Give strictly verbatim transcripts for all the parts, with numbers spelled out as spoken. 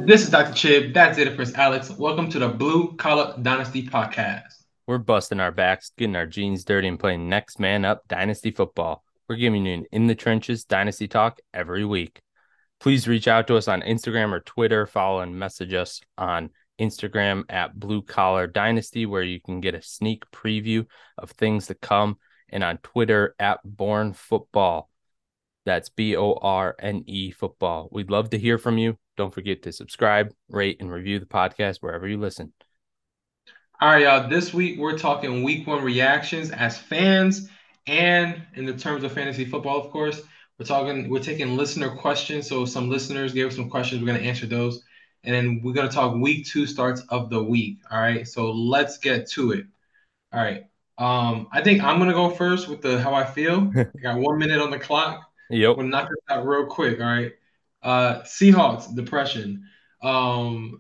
This is doctor Chib. That's it, Prince Alex. Welcome to the Blue Collar Dynasty podcast. We're busting our backs, getting our jeans dirty, and playing next man up dynasty football. We're giving you an in the trenches dynasty talk every week. Please reach out to us on Instagram or Twitter. Follow and message us on Instagram at Blue Collar Dynasty, where you can get a sneak preview of things to come, and on Twitter at Born Football. That's B O R N E football. We'd love to hear from you. Don't forget to subscribe, rate, and review the podcast wherever you listen. All right, y'all. This week we're talking week one reactions as fans, and in the terms of fantasy football, of course, we're talking. We're taking listener questions. So some listeners gave us some questions. We're gonna answer those, and then we're gonna talk week two starts of the week. All right. So let's get to it. All right. Um, I think I'm gonna go first with the how I feel. I got one minute on the clock. Yep. We'll knock this out real quick. All right. Uh, Seahawks depression. Um,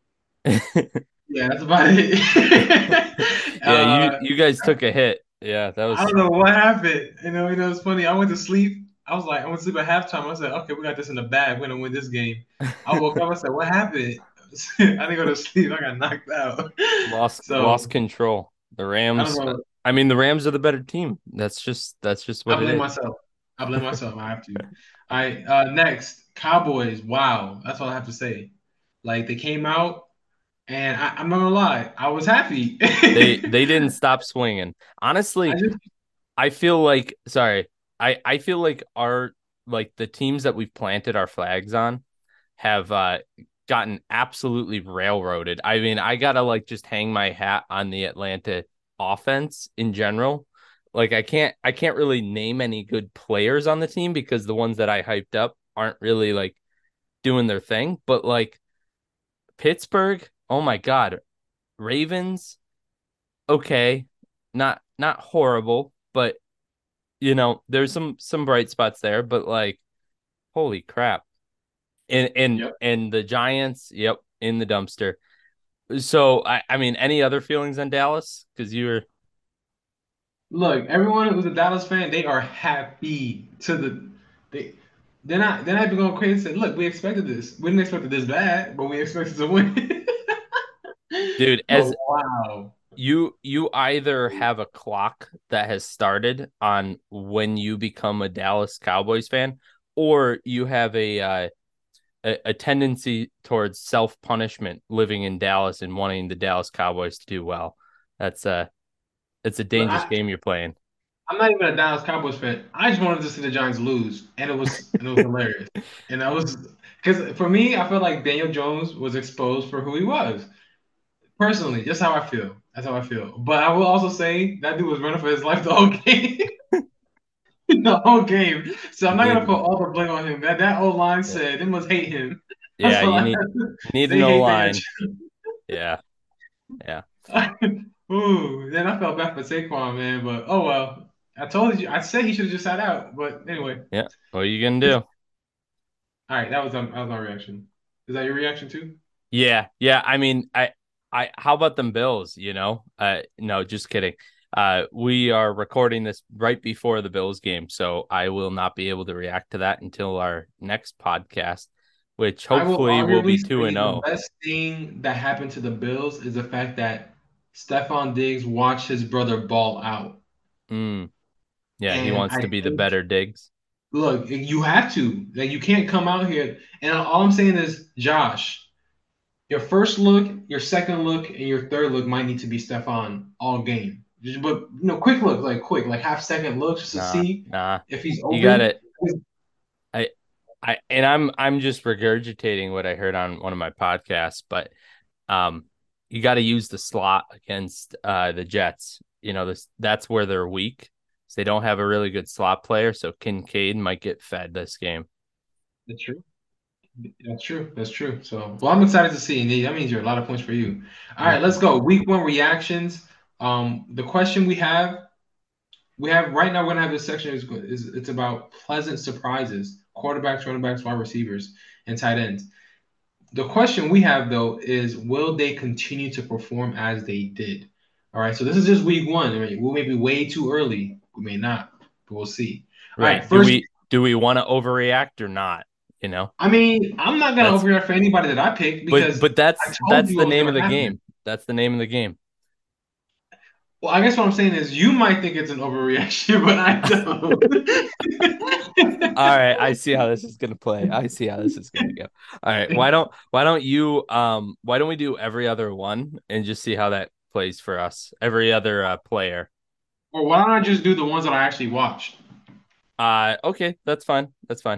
yeah, that's about it. Yeah, you uh, you guys took a hit. Yeah, that I was don't know what happened. You know, you know, it's funny. I went to sleep. I was like, I went to sleep at halftime. I said, okay, we got this in the bag. We're gonna win this game. I woke up. I said, what happened? I didn't go to sleep. I got knocked out. lost lost So control. The I don't Rams. know. I mean, the Rams are the better team. That's just that's just I what it blame is. myself. I blame myself. I have to. All right. Uh, next, Cowboys. Wow, that's all I have to say. Like they came out, and I, I'm not gonna lie, I was happy. They they didn't stop swinging. I Honestly, just I feel like sorry. I I feel like our like the teams that we've planted our flags on have uh gotten absolutely railroaded. I mean, I gotta like just hang my hat on the Atlanta offense in general. Like I can't I can't really name any good players on the team because the ones that I hyped up aren't really like doing their thing. But like Pittsburgh, oh my God, Ravens, okay, not not horrible, but you know, there's some some bright spots there, but like holy crap. And and yep. and the Giants, yep, in the dumpster. So I, I mean, any other feelings on Dallas? Because you were Look, everyone who's a Dallas fan, they are happy to the they they're not they're not even going crazy and say, look, we expected this. We didn't expect it this bad, but we expected to win. dude, But as wow. you you either have a clock that has started on when you become a Dallas Cowboys fan, or you have a uh, a, a tendency towards self punishment living in Dallas and wanting the Dallas Cowboys to do well. That's a it's a Look, dangerous I, game you're playing. I'm not even a Dallas Cowboys fan. I just wanted to see the Giants lose, and it was and it was hilarious. And I was because for me, I felt like Daniel Jones was exposed for who he was. Personally, just how I feel. That's how I feel. But I will also say that dude was running for his life the whole game. The whole game. So I'm not gonna put Dude, all the blame on him. That that old line yeah, said they must hate him. That's yeah, all you I have need to, need an they O hate Daniel. line. Yeah, yeah, Ooh, then I felt bad for Saquon, man. But oh well. I told you. I said he should have just sat out. But anyway, yeah. What are you gonna all do? right. That was um, that was my reaction. Is that your reaction too? Yeah, yeah. I mean, I, I. How about them Bills? You know, uh, no, just kidding. Uh, we are recording this right before the Bills game, so I will not be able to react to that until our next podcast, which I will hopefully will arguably be two and say the zero. best thing that happened to the Bills is the fact that Stephon Diggs watched his brother ball out. Mm, yeah, he And wants I to be the think, better Diggs. look, you have to. Like, you can't come out here. And all I'm saying is, Josh, your first look, your second look, and your third look might need to be Stephon all game. Just, but, you know, quick look, like quick, like half second look just to Nah, see nah. if he's You got open. it. I, I, and I'm I'm just regurgitating what I heard on one of my podcasts, but um, you got to use the slot against uh the Jets. You know, this that's where they're weak. So they don't have a really good slot player, so Kincaid might get fed this game. That's true. That's true. That's true. So, well, I'm excited to see. And that means you're a lot of points for you. All right, let's go. Week one reactions. Um, the question we have, we have right now. We're gonna have this section is, is it's about pleasant surprises: quarterbacks, running backs, wide receivers, and tight ends. The question we have though is, will they continue to perform as they did? All right. So this is just week one. I mean, we may be way too early. We may not, but we'll see. All right. Right. Do First, we do we want to overreact or not? You know, I mean, I'm not gonna that's overreact for anybody that I picked but because but I that's told that's you the what was name of gonna the happen. game. That's the name of the game. Well, I guess what I'm saying is you might think it's an overreaction, but I don't. All right, I see how this is gonna play. I see how this is gonna go. All right, why don't why don't you um why don't we do every other one and just see how that plays for us? Every other uh, player. Or why don't I just do the ones that I actually watched? Uh, okay, that's fine. That's fine.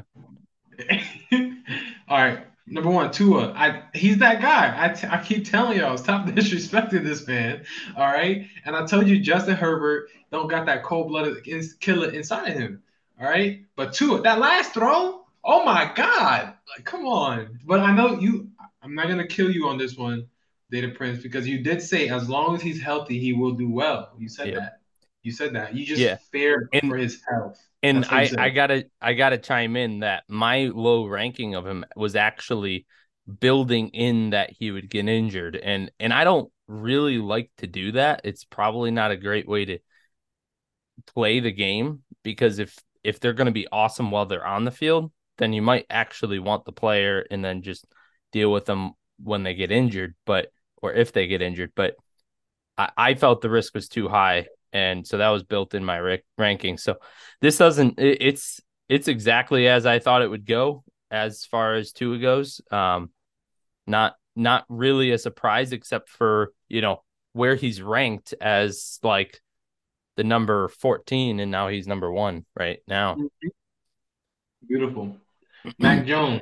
All right. Number one, Tua. I he's that guy. I, t- I keep telling y'all, stop disrespecting this man. All right. And I told you, Justin Herbert don't got that cold blooded killer inside him. All right. But Tua, that last throw, oh my God. Like, come on. But I know you, I'm not going to kill you on this one, Data Prince, because you did say as long as he's healthy, he will do well. You said Yep. that. You said that. You just Yeah. feared And for his health. and That's what you I said. I gotta I gotta chime in that my low ranking of him was actually building in that he would get injured, and and I don't really like to do that. It's probably not a great way to play the game because if if they're going to be awesome while they're on the field, then you might actually want the player and then just deal with them when they get injured, but or if they get injured. But I, I felt the risk was too high, and so that was built in my rick ranking. So this doesn't. It, it's it's exactly as I thought it would go as far as Tua goes. Um, not not really a surprise except for you know where he's ranked as like the number fourteen, and now he's number one right now. Beautiful. Mac Jones.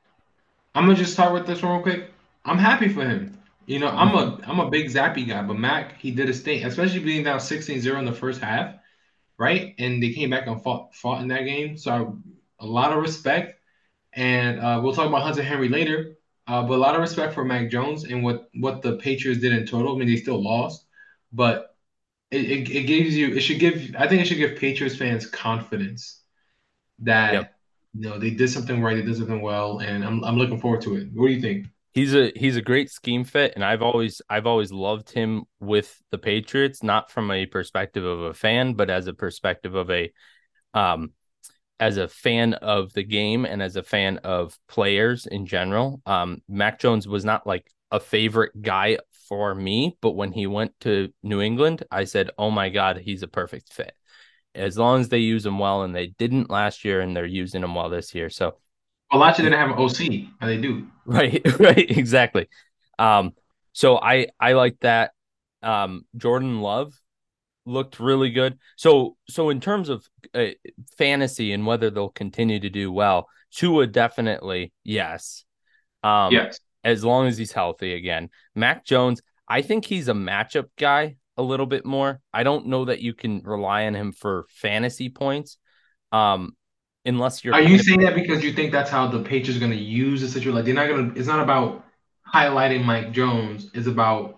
I'm gonna just start with this one real quick. I'm happy for him. You know, I'm Mm-hmm. a I'm a big Zappy guy, but Mac, he did his thing, especially being down sixteen zero in the first half, right? And they came back and fought fought in that game. So I, a lot of respect. And uh, we'll talk about Hunter Henry later. Uh, but a lot of respect for Mac Jones and what what the Patriots did in total. I mean, they still lost, but it, it, it gives you it should give I think it should give Patriots fans confidence Yep. that you know they did something right, they did something well, and I'm I'm looking forward to it. What do you think? He's a he's a great scheme fit, and I've always I've always loved him with the Patriots, not from a perspective of a fan, but as a perspective of a um as a fan of the game and as a fan of players in general. Um, Mac Jones was not like a favorite guy for me, but when he went to New England, I said, "Oh my God, he's a perfect fit." As long as they use him well, and they didn't last year, and they're using him well this year. So Well, Lachi didn't have an O C, and they do. right, right, exactly. Um, so I I like that. Um, Jordan Love looked really good. So so in terms of uh, fantasy and whether they'll continue to do well, Tua definitely yes. Um, Yes. as long as he's healthy again. Mac Jones, I think he's a matchup guy a little bit more. I don't know that you can rely on him for fantasy points. Um, unless you're Are you kind of saying that because you think that's how the Patriots are going to use the situation? Like they're not going to. It's not about highlighting Mike Jones. It's about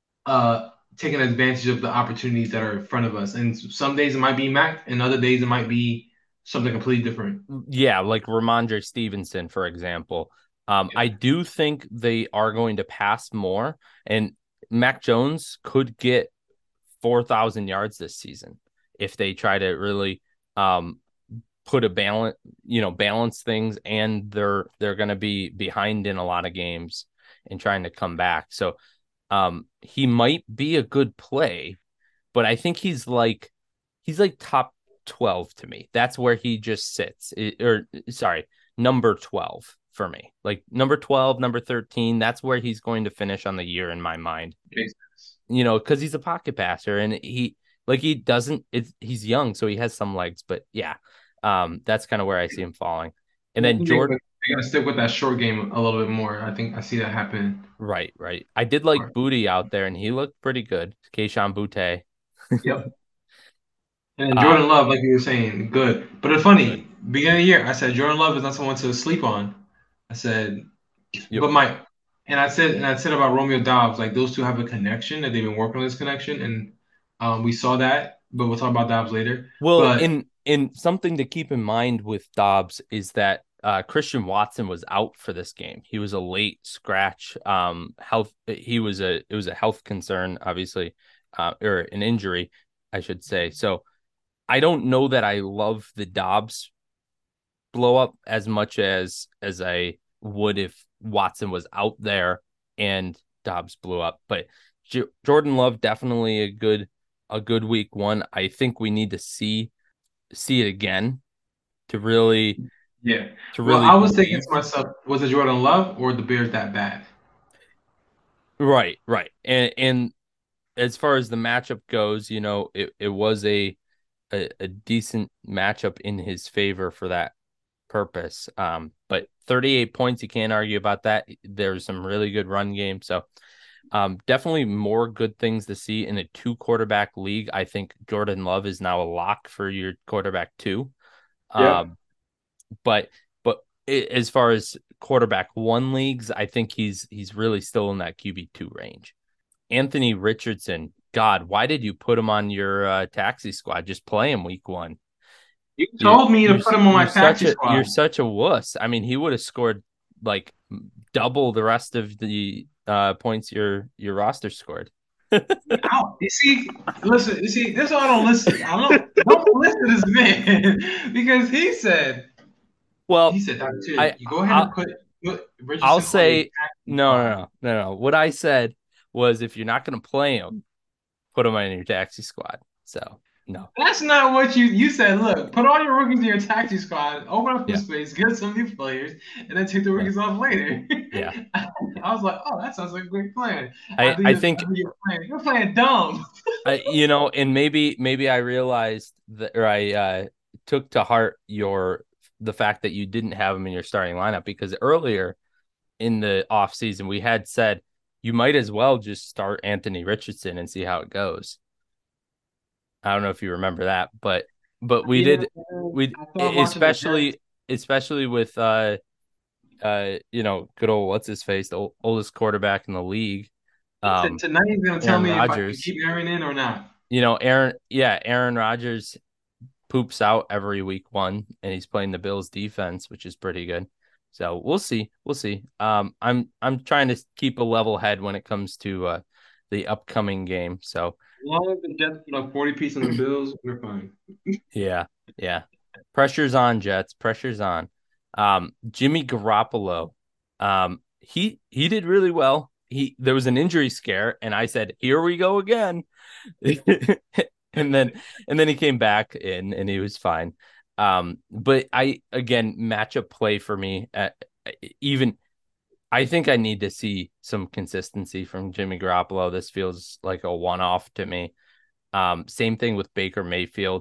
uh taking advantage of the opportunities that are in front of us. And some days it might be Mac, and other days it might be something completely different. yeah, like Ramondre Stevenson, for example. Um, I do think they are going to pass more, and Mac Jones could get four thousand yards this season if they try to really um, put a balance, you know, balance things, and they're they're going to be behind in a lot of games and trying to come back. So um, he might be a good play, but I think he's like he's like top twelve to me. That's where he just sits. It, or sorry, number twelve for me. Like number twelve, number thirteen, that's where he's going to finish on the year in my mind. Makes sense. You know, cuz he's a pocket passer and he like he doesn't it's he's young so he has some legs, but yeah. Um that's kind of where I see him falling. And I then think they're Jordan gonna, they're gonna stick with that short game a little bit more. I think I see that happen. right, right. I did like Booty out there and he looked pretty good. Keishawn Butte. Yep. And uh Jordan Love, like you were saying, good. But it's good. funny, beginning of the year, I said Jordan Love is not someone to sleep on. I said, Yep. but Mike, and I said, and I said about Romeo Dobbs, like those two have a connection that they've been working on this connection, and um, we saw that. But we'll talk about Dobbs later. Well, But in in something to keep in mind with Dobbs is that uh, Christian Watson was out for this game. He was a late scratch. Um, health. He was a it was a health concern, obviously, uh, or an injury, I should say. So I don't know that I love the Dobbs blow up as much as as I would if Watson was out there and Dobbs blew up. But J- Jordan Love definitely a good a good week one. I think we need to see see it again to really Yeah. to Well, really I was thinking believe. to myself, was it Jordan Love or the Bears that bad? Right, right. And and as far as the matchup goes, you know, it, it was a, a a decent matchup in his favor for that purpose. Um, but thirty-eight points, you can't argue about that. There's some really good run game. So um, definitely more good things to see in a two quarterback league. I think Jordan Love is now a lock for your quarterback two. Yep. Um, but but as far as quarterback one leagues, I think he's he's really still in that Q B two range. Anthony Richardson, God, why did you put him on your uh, taxi squad? Just play him week one. You You told me to you're put him on you're my such taxi a squad. you're such a wuss. I mean, he would have scored like double the rest of the uh, points your your roster scored. Ow. You see, listen, you see, this is why I don't listen. I don't don't listen to this man because he said he Well, said that too. I You go ahead and I put, put I'll Richardson on your say taxi no no squad. no no no. What I said was if you're not going to play him, put him on your taxi squad. So no, That's not what you you said. Look, put all your rookies in your taxi squad, open up some yeah space, get some new players, and then take the yeah rookies off later. yeah. I was like, oh, that sounds like a great plan. I I think I you're, think I think you're playing. You're playing dumb. I, you know, and maybe maybe I realized that, or I uh, took to heart your the fact that you didn't have him in your starting lineup because earlier in the off season we had said you might as well just start Anthony Richardson and see how it goes. I don't know if you remember that, but but we Yeah, did man. we I thought watching the Jets. especially especially with uh uh you know good old what's his face the oldest quarterback in the league, T- um tonight he's gonna tell Aaron me if I can Rodgers. keep Aaron in or not. You know, Aaron, yeah, Aaron Rodgers poops out every week one, and he's playing the Bills defense, which is pretty good. So we'll see, we'll see. Um, I'm I'm trying to keep a level head when it comes to uh, the upcoming game. So As long as the Jets put up forty piece on the Bills, we're fine. yeah, yeah, pressure's on Jets, pressure's on. Um, Jimmy Garoppolo, um, he he did really well. He there was an injury scare, and I said, "Here we go again." and then and then he came back in and he was fine. Um, but I again matchup play for me. At, even I think I need to see some consistency from Jimmy Garoppolo. This feels like a one off to me. Um, same thing with Baker Mayfield.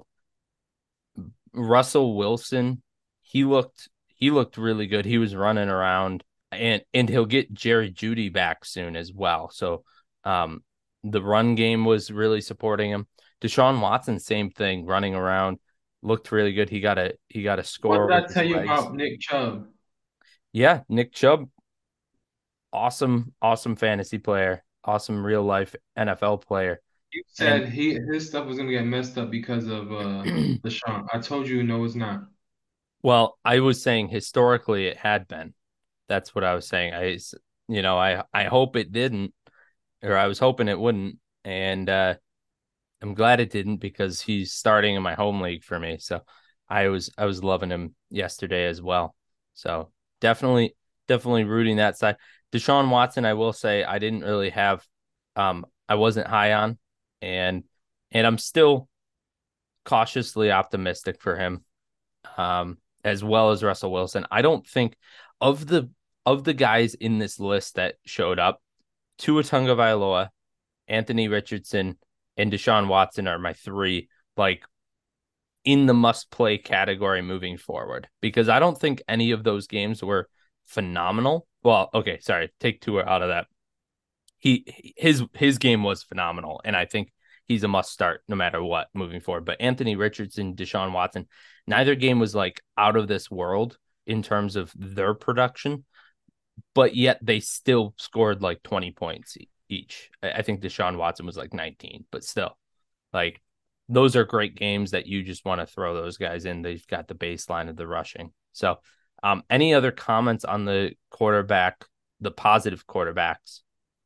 Russell Wilson, he looked he looked really good. He was running around and and he'll get Jerry Judy back soon as well. So um the run game was really supporting him. Deshaun Watson, same thing, running around, looked really good. He got a he got a What score did I with his tell you legs. about Nick Chubb? Yeah, Nick Chubb, awesome, awesome fantasy player, awesome real life N F L player. You And said he his stuff was gonna get messed up because of uh Deshaun. I told you no, it's not. well, I was saying historically it had been. That's what I was saying. I, you know, I I hope it didn't, or I was hoping it wouldn't, and uh, I'm glad it didn't because he's starting in my home league for me. So I was I was loving him yesterday as well. So definitely definitely rooting that side. Deshaun Watson, I will say I didn't really have, um, I wasn't high on, and and I'm still cautiously optimistic for him, um, as well as Russell Wilson. I don't think of the of the guys in this list that showed up, Tua Tagovailoa, Anthony Richardson, and Deshaun Watson are my three, like in the must play category moving forward because I don't think any of those games were phenomenal. Well, okay, sorry, take Tua out of that. He his his game was phenomenal, and I think he's a must start no matter what moving forward. But Anthony Richardson, Deshaun Watson, neither game was like out of this world in terms of their production, but yet they still scored like twenty points each. I think Deshaun Watson was like nineteen, but still, like those are great games that you just want to throw those guys in. They've got the baseline of the rushing. So, um, any other comments on the quarterback, the positive quarterbacks?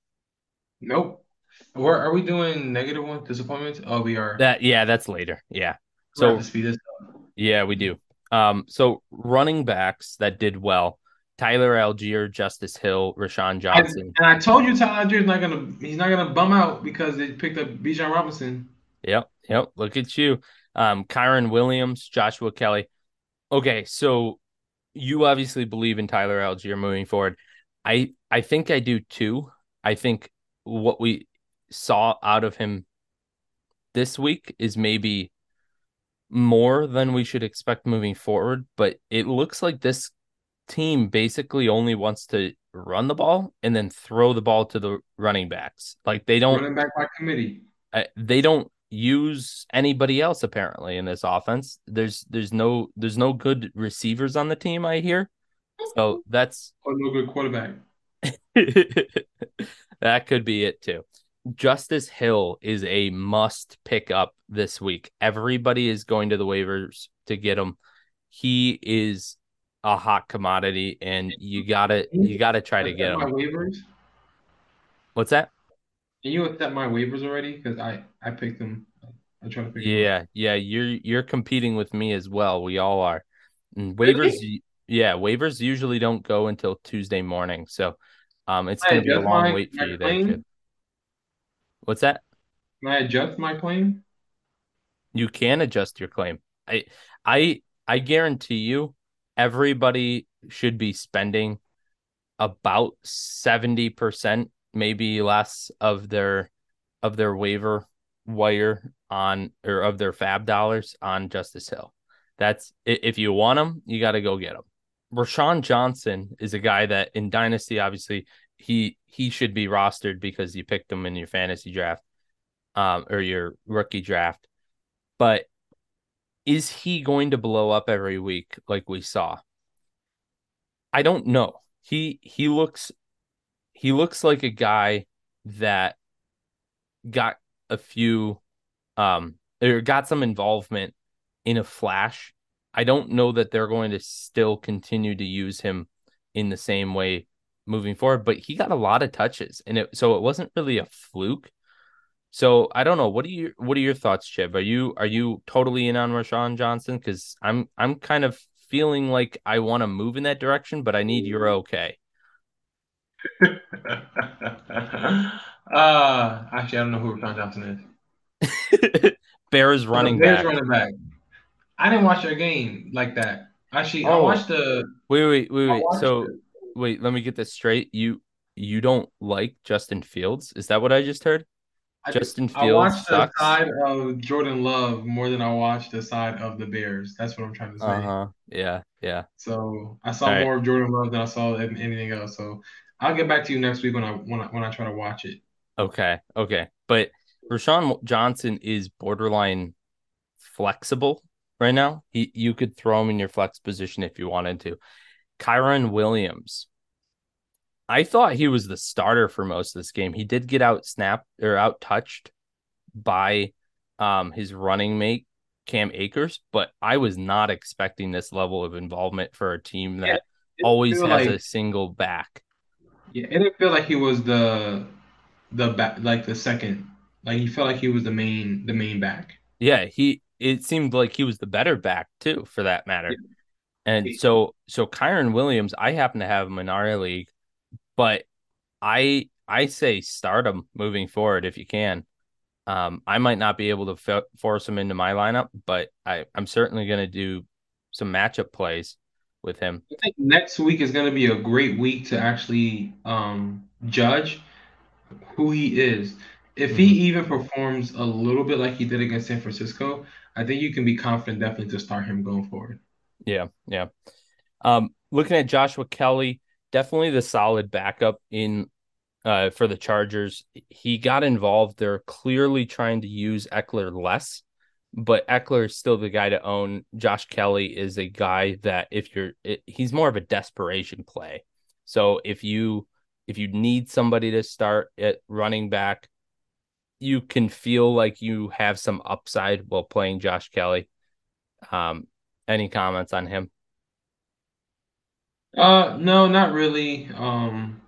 Nope. Or are we doing negative one disappointments? Oh, we are. That yeah, that's later. Yeah. We have to So speed this yeah, we do. Um, so running backs that did well: Tyler Algier, Justice Hill, Rashawn I Johnson. and I told you Tyler Algier is not gonna he's not gonna bum out because they picked up Bijan Robinson. Yep, yep. Look at you. Um, Kyron Williams, Joshua Kelly. Okay, so you obviously believe in Tyler Algier moving forward. I I think I do too. I think what we saw out of him this week is maybe more than we should expect moving forward, but it looks like this team basically only wants to run the ball and then throw the ball to the running backs. Like they don't Running back by committee. uh, they don't use anybody else apparently in this offense. There's there's no there's no good receivers on the team, I hear. So that's Or no good quarterback. that could be it too. Justice Hill is a must pick up this week. Everybody is going to the waivers to get him. He is a hot commodity, and you gotta Can you you gotta try to accept get my him. waivers? What's that? Can you accept my waivers already? Because I I picked them. I tried to pick them up. Yeah, yeah, you're you're competing with me as well. We all are. And waivers, Really? yeah, waivers usually don't go until Tuesday morning, so um, it's Can I gonna be a adjust long my wait for my you there, kid. claim? What's that? Can I adjust my claim? You can adjust your claim. I I I guarantee you everybody should be spending about seventy percent, maybe less of their of their waiver wire on or of their fab dollars on Justice Hill. That's if you want him, you got to go get him. Rashawn Johnson is a guy that in Dynasty, obviously, he he should be rostered because you picked him in your fantasy draft, um, or your rookie draft. But is he going to blow up every week like we saw? I don't know. He he looks he looks like a guy that got a few um or got some involvement in a flash. I don't know that they're going to still continue to use him in the same way moving forward, but he got a lot of touches and it so it wasn't really a fluke. So I don't know. What are you what are your thoughts, Chib? Are you are you totally in on Rashawn Johnson? Because I'm I'm kind of feeling like I want to move in that direction, but I need your okay. uh actually I don't know who Rashawn Johnson is. Bears But the running Bears back. running back. I didn't watch their game like that. Actually, I Oh, watched the wait, wait, wait, I wait. watched So the wait, let me get this straight. You you don't like Justin Fields? Is that what I just heard? I, Justin I Fields watched the sucks. side of Jordan Love more than I watched the side of the Bears. That's what I'm trying to say. Uh-huh. Yeah, yeah. So I All saw right. more of Jordan Love than I saw an- anything else. So I'll get back to you next week when I when I when I try to watch it. Okay. Okay. But Rashawn Johnson is borderline flexible right now. He you could throw him in your flex position if you wanted to. Kyron Williams. I thought he was the starter for most of this game. He did get out snapped or out touched by um his running mate Cam Akers, but I was not expecting this level of involvement for a team Yeah, that it didn't always feel has like a single back. yeah, it didn't feel like he was the the back like the second. Like he felt like he was the main the main back. Yeah, he it seemed like he was the better back too, for that matter. And Yeah. so so Kyron Williams, I happen to have him in our league, but I I say start him moving forward if you can. Um, I might not be able to f- force him into my lineup, but I I'm certainly going to do some matchup plays with him. I think next week is going to be a great week to actually um, judge who he is. If he Hmm. even performs a little bit like he did against San Francisco, I think you can be confident definitely to start him going forward. Yeah, yeah. Um, looking at Joshua Kelly, definitely the solid backup in uh for the Chargers. He got involved. They're clearly trying to use Eckler less, but Eckler is still the guy to own. Josh Kelly is a guy that if you're it, he's more of a desperation play. So if you if you need somebody to start at running back, you can feel like you have some upside while playing Josh Kelly. Um, any comments on him? Uh, no, not really. Um,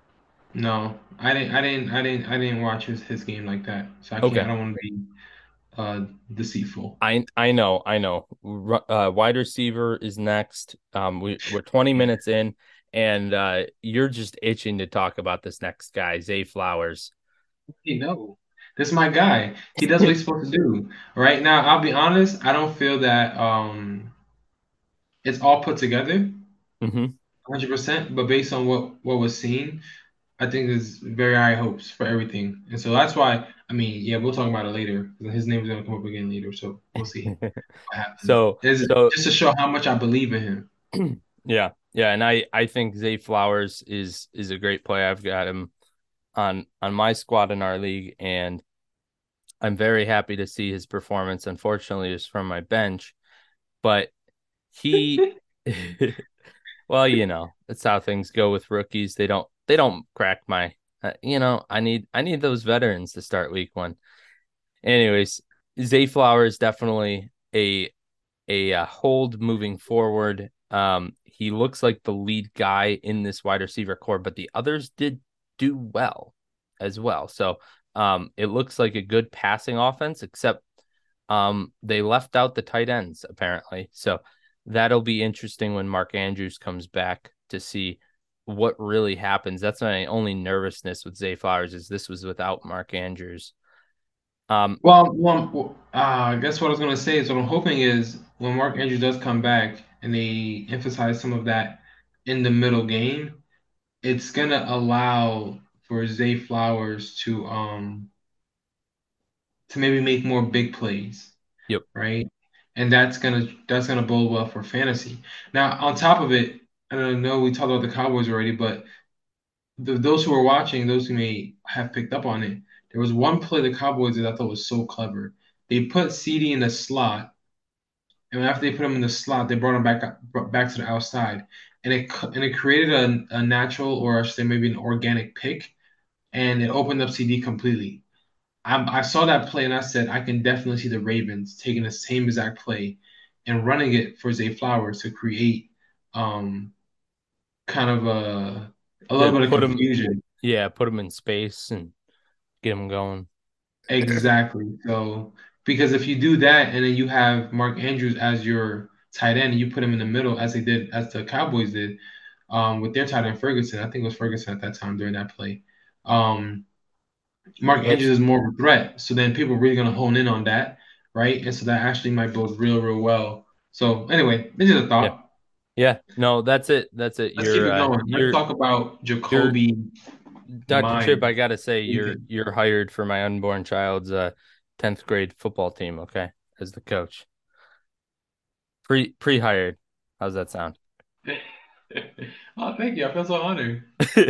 no, I didn't, I didn't, I didn't, I didn't watch his, his game like that, so I can't. I Okay. don't want to be uh, deceitful. I I know, I know. Uh, wide receiver is next. Um, we we're twenty minutes in, and uh, you're just itching to talk about this next guy, Zay Flowers. You know, this is my guy. He does what he's supposed to do. Right now, I'll be honest. I don't feel that um it's all put together, hmm one hundred percent. But based on what what was seen, I think there's very high hopes for everything. And so that's why. I mean, yeah, we'll talk about it later. His name is gonna come up again later, so we'll see what happens. So It's so just to show how much I believe in him. yeah, yeah, and I I think Zay Flowers is is a great play. I've got him on on my squad in our league, and I'm very happy to see his performance. Unfortunately, it's from my bench, but he, well, you know, that's how things go with rookies. They don't they don't crack my, uh, you know, I need I need those veterans to start week one. Anyways, Zay Flowers definitely a a uh, hold moving forward. Um, he looks like the lead guy in this wide receiver core, but the others did do well as well. So um, it looks like a good passing offense, except um, they left out the tight ends apparently. So that'll be interesting when Mark Andrews comes back to see what really happens. That's my only nervousness with Zay Flowers is this was without Mark Andrews. Um, Well, well, uh, I guess what I was gonna say is what I'm hoping is when Mark Andrews does come back and they emphasize some of that in the middle game, it's gonna allow for Zay Flowers to um to maybe make more big plays, yep, right? And that's gonna that's gonna bode well for fantasy. Now, on top of it, I don't know we talked about the Cowboys already, but th those who are watching, those who may have picked up on it, there was one play the Cowboys did I thought was so clever. They put C D in the slot, and after they put him in the slot, they brought him back back to the outside, and it and it created a, a natural, or I should say maybe an organic pick, and it opened up C D completely. I, I saw that play and I said I can definitely see the Ravens taking the same exact play and running it for Zay Flowers to create um kind of a a little to bit of put him, confusion. yeah, put him in space and get him going. Exactly. So because if you do that and then you have Mark Andrews as your tight end and you put him in the middle as they did as the Cowboys did um, with their tight end Ferguson, I think it was Ferguson at that time during that play. Um, Mark Andrews That's is more of a threat, so then people are really gonna hone in on that, right? And so that actually might bode real, real well. So anyway, this is a yeah, thought. yeah. No, that's it. That's it. Let's keep You're it uh going. Let's you're talk about you're Jacoby doctor Chip, Myers. I gotta say you're Ethan. you're hired for my unborn child's uh tenth grade football team, okay? As the coach. Pre pre hired. How's that sound? Oh, thank you. I feel so honored.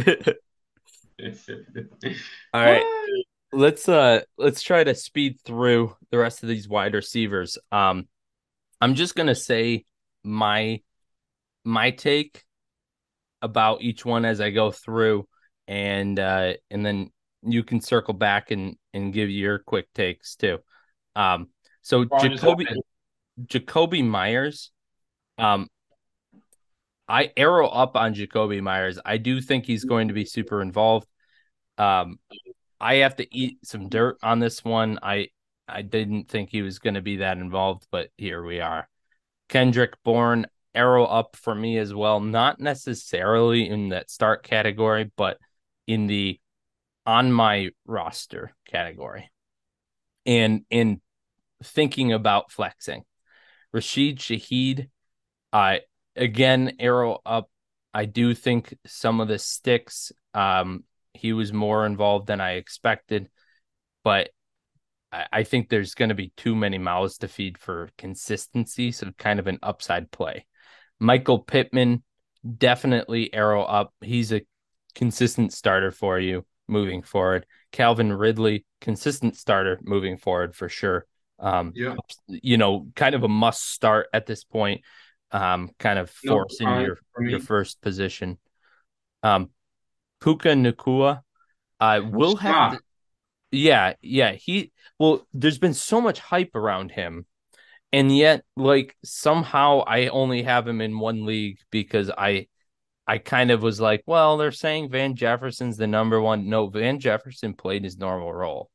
All right. What? Let's uh let's try to speed through the rest of these wide receivers. Um I'm just gonna say my my take about each one as I go through, and uh, and then you can circle back and and give your quick takes too. Um, so Ron just Jacoby happened. Jacoby Myers, um, I arrow up on Jacoby Myers. I do think he's going to be super involved. Um, I have to eat some dirt on this one. I I didn't think he was going to be that involved, but here we are. Kendrick Bourne, arrow up for me as well. Not necessarily in that start category, but in the on my roster category. And in thinking about flexing, Rashid Shaheed, I again arrow up. I do think some of the sticks. Um, he was more involved than I expected, but I, I think there's going to be too many mouths to feed for consistency. So kind of an upside play. Michael Pittman, definitely arrow up. He's a consistent starter for you moving forward. Calvin Ridley, consistent starter moving forward for sure. Um, Yeah. you know, kind of a must start at this point. Um, kind of No forcing surprise your for your me. first position. Um, Puka Nakua, I will have to. Shock. Yeah, yeah. He well, there's been so much hype around him, and yet, like somehow, I only have him in one league because I I kind of was like, well, they're saying Van Jefferson's the number one. No, Van Jefferson played his normal role.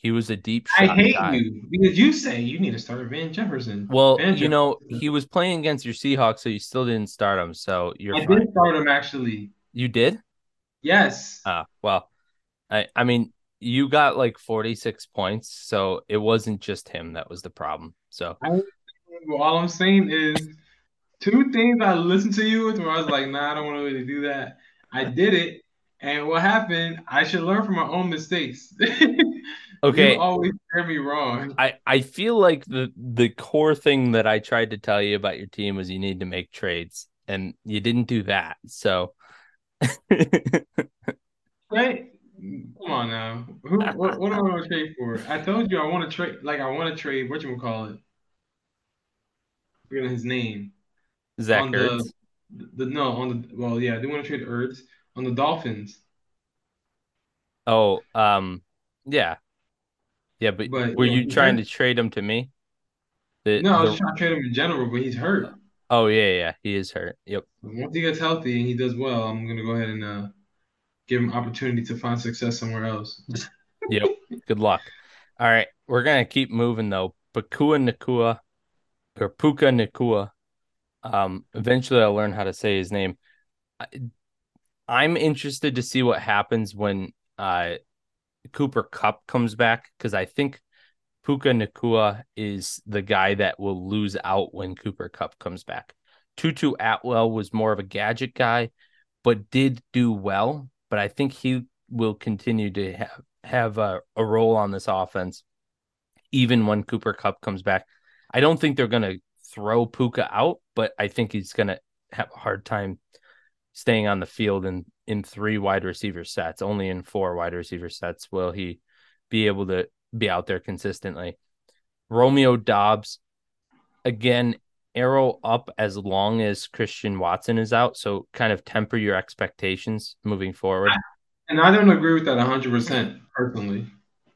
He was a deep I shot hate guy. you because you say you need to start Van Jefferson. Well, Van you know, Jefferson. he was playing against your Seahawks, so you still didn't start him, so you're I fine. did start him actually. You did? Yes. Ah, well, I I mean, you got like forty-six points, so it wasn't just him that was the problem. So, I, well, all I'm saying is two things I listened to you with where I was like, nah, I don't want to really do that. I did it, and what happened? I should learn from my own mistakes. You okay, always steer me wrong. I I feel like the the core thing that I tried to tell you about your team was you need to make trades, and you didn't do that. So, Right? Come on now. Who? What? What do I want to trade for? I told you I want to trade. Like I want to trade. What you call it? Forgetting his name Zach on the Ertz. the no on the well yeah they want to trade Ertz on the Dolphins, Oh, um, yeah, yeah, but but were you know you he's trying hurt. to trade him to me? The No, I was the just trying to trade him in general, but he's hurt. oh yeah, yeah, he is hurt. Yep. Once he gets healthy and he does well, I'm gonna go ahead and uh, give him opportunity to find success somewhere else. Yep. Good luck. All right, we're gonna keep moving though. Pakua Nakua or Puka Nakua. Um, eventually I'll learn how to say his name. I, I'm interested to see what happens when uh Cooper Cup comes back because I think Puka Nakua is the guy that will lose out when Cooper Cup comes back. Tutu Atwell was more of a gadget guy, but did do well. But I think he will continue to have, have a, a role on this offense even when Cooper Cup comes back. I don't think they're going to throw Puka out, but I think he's going to have a hard time staying on the field in, in three wide receiver sets. Only in four wide receiver sets will he be able to be out there consistently. Romeo Dobbs, again, arrow up as long as Christian Watson is out. So kind of temper your expectations moving forward. And I don't agree with that one hundred percent personally.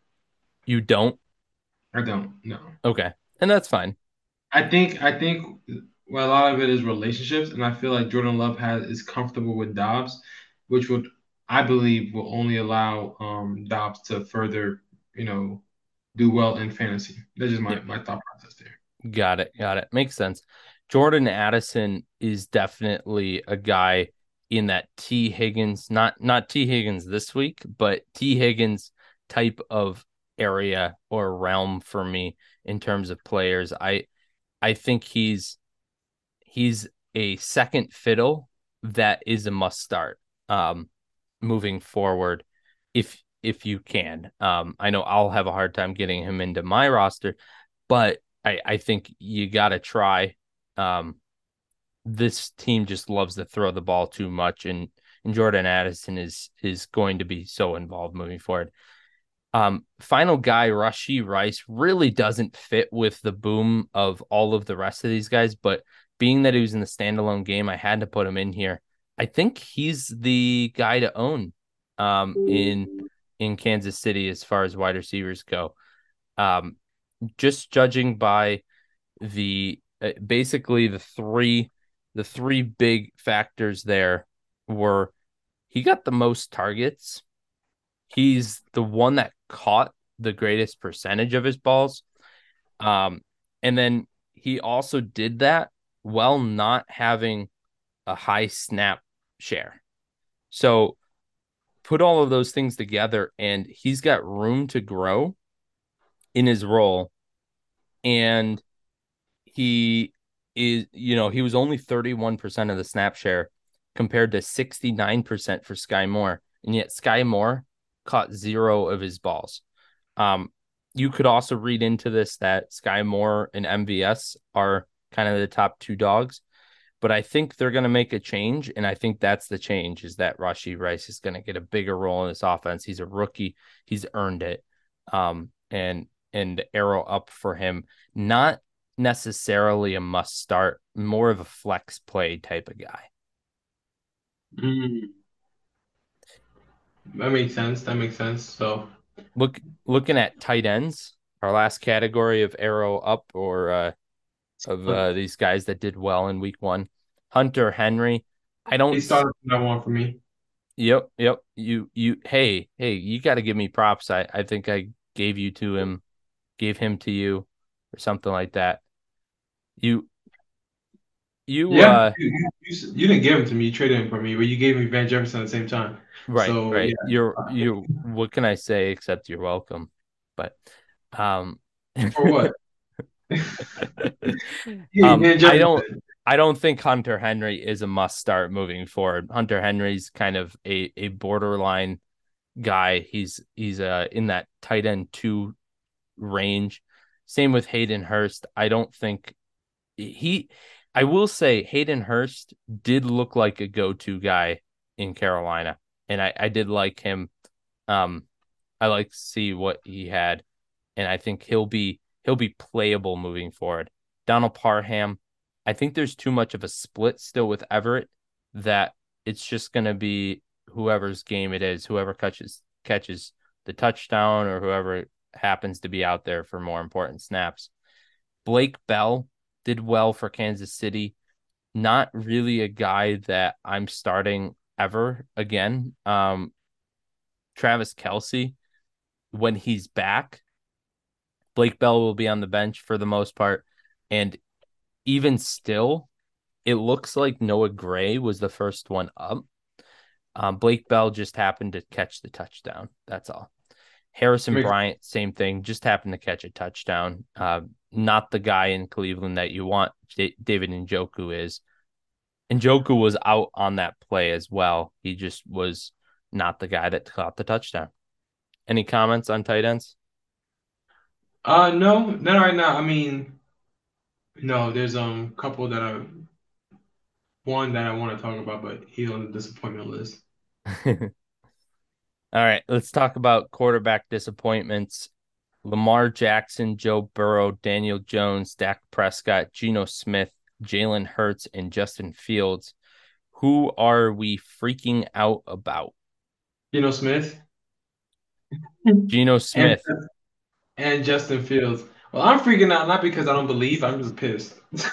You don't? I don't. No. Okay. And that's fine. I think I think well, a lot of it is relationships, and I feel like Jordan Love has is comfortable with Dobbs, which would I believe will only allow um, Dobbs to further, you know, do well in fantasy. That's just Yeah. my, my thought process there. Got it. Got it. Makes sense. Jordan Addison is definitely a guy in that T Higgins, not not T Higgins this week, but T Higgins type of area or realm for me in terms of players. I I think he's he's a second fiddle that is a must start um moving forward if if you can. Um I know I'll have a hard time getting him into my roster, but I, I think you got to try. Um, this team just loves to throw the ball too much, and, and Jordan Addison is is going to be so involved moving forward. Um, final guy, Rashee Rice, really doesn't fit with the boom of all of the rest of these guys, but being that he was in the standalone game, I had to put him in here. I think he's the guy to own um, in in Kansas City as far as wide receivers go. Um, just judging by the uh, basically the three the three big factors there were he got the most targets. He's the one that caught the greatest percentage of his balls. Um, and then he also did that while not having a high snap share. So put all of those things together, and he's got room to grow in his role. And he is, you know, he was only thirty-one percent of the snap share compared to sixty-nine percent for Sky Moore. And yet Sky Moore caught zero of his balls. Um, you could also read into this that Sky Moore and M V S are kind of the top two dogs, but I think they're going to make a change. And I think that's the change is that Rashee Rice is going to get a bigger role in this offense. He's a rookie. He's earned it. Um, and, and arrow up for him. Not necessarily a must start, more of a flex play type of guy. Mm, that makes sense. That makes sense. So Look, looking at tight ends, our last category of arrow up or uh, of uh, these guys that did well in week one. Hunter Henry. I he don't. started from that one for me. Yep, yep. You, you. Hey, hey. You got to give me props. I, I think I gave you to him, gave him to you, or something like that. You you Yeah, uh you, you, you you didn't give him to me. You traded him for me, but you gave me Van Jefferson at the same time. right, So yeah, right. You're you what can I say except you're welcome. But um for what? Yeah, um Van I don't Jefferson. I don't think Hunter Henry is a must start moving forward. Hunter Henry's kind of a a borderline guy. He's he's uh in that tight end two range. Same with Hayden Hurst. I don't think he I will say Hayden Hurst did look like a go-to guy in Carolina. And I, I did like him. Um I like to see what he had. And I think he'll be he'll be playable moving forward. Donald Parham, I think there's too much of a split still with Everett that it's just gonna be whoever's game it is, whoever catches catches the touchdown or whoever happens to be out there for more important snaps. Blake Bell did well for Kansas City. Not really a guy that I'm starting ever again. Um, Travis Kelce, when he's back, Blake Bell will be on the bench for the most part. And even still, it looks like Noah Gray was the first one up. Um, Blake Bell just happened to catch the touchdown. That's all. Harrison Makes Bryant, same thing, just happened to catch a touchdown. Uh, not the guy in Cleveland that you want J- David Njoku is. Njoku was out on that play as well. He just was not the guy that caught the touchdown. Any comments on tight ends? uh no, not right now. I mean, no, there's um a couple that I one that I want to talk about, but he's on the disappointment list. All right, let's talk about quarterback disappointments. Lamar Jackson, Joe Burrow, Daniel Jones, Dak Prescott, Geno Smith, Jalen Hurts, and Justin Fields. Who are we freaking out about? You know Smith Geno and Smith. and Justin Fields. Well, I'm freaking out not because I don't believe. I'm just pissed.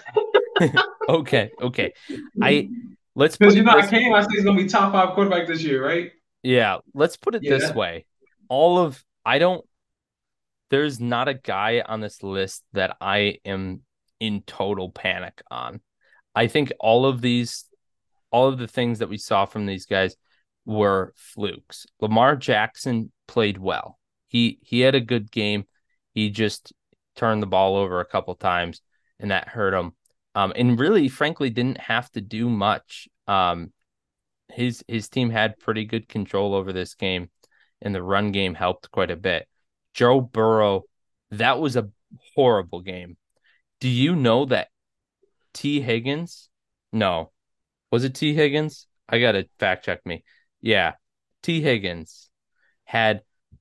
Okay, okay. I let's Because put you it know I this came, I said he's gonna be top five quarterback this year, right? yeah, let's put it this Yeah. way. All of I don't there's not a guy on this list that I am in total panic on. I think all of these all of the things that we saw from these guys were flukes. Lamar Jackson played well. He he had a good game. He just turned the ball over a couple times and that hurt him. Um, and really, frankly, didn't have to do much. Um, his his team had pretty good control over this game, and the run game helped quite a bit. Joe Burrow, that was a horrible game. Do you know that T. Higgins? No, was it T. Higgins? I gotta fact check me. Yeah, T. Higgins had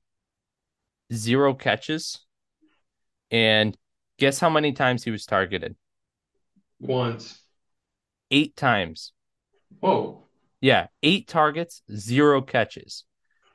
zero catches, and guess how many times he was targeted? Once. Eight times. Whoa. Yeah, eight targets, zero catches.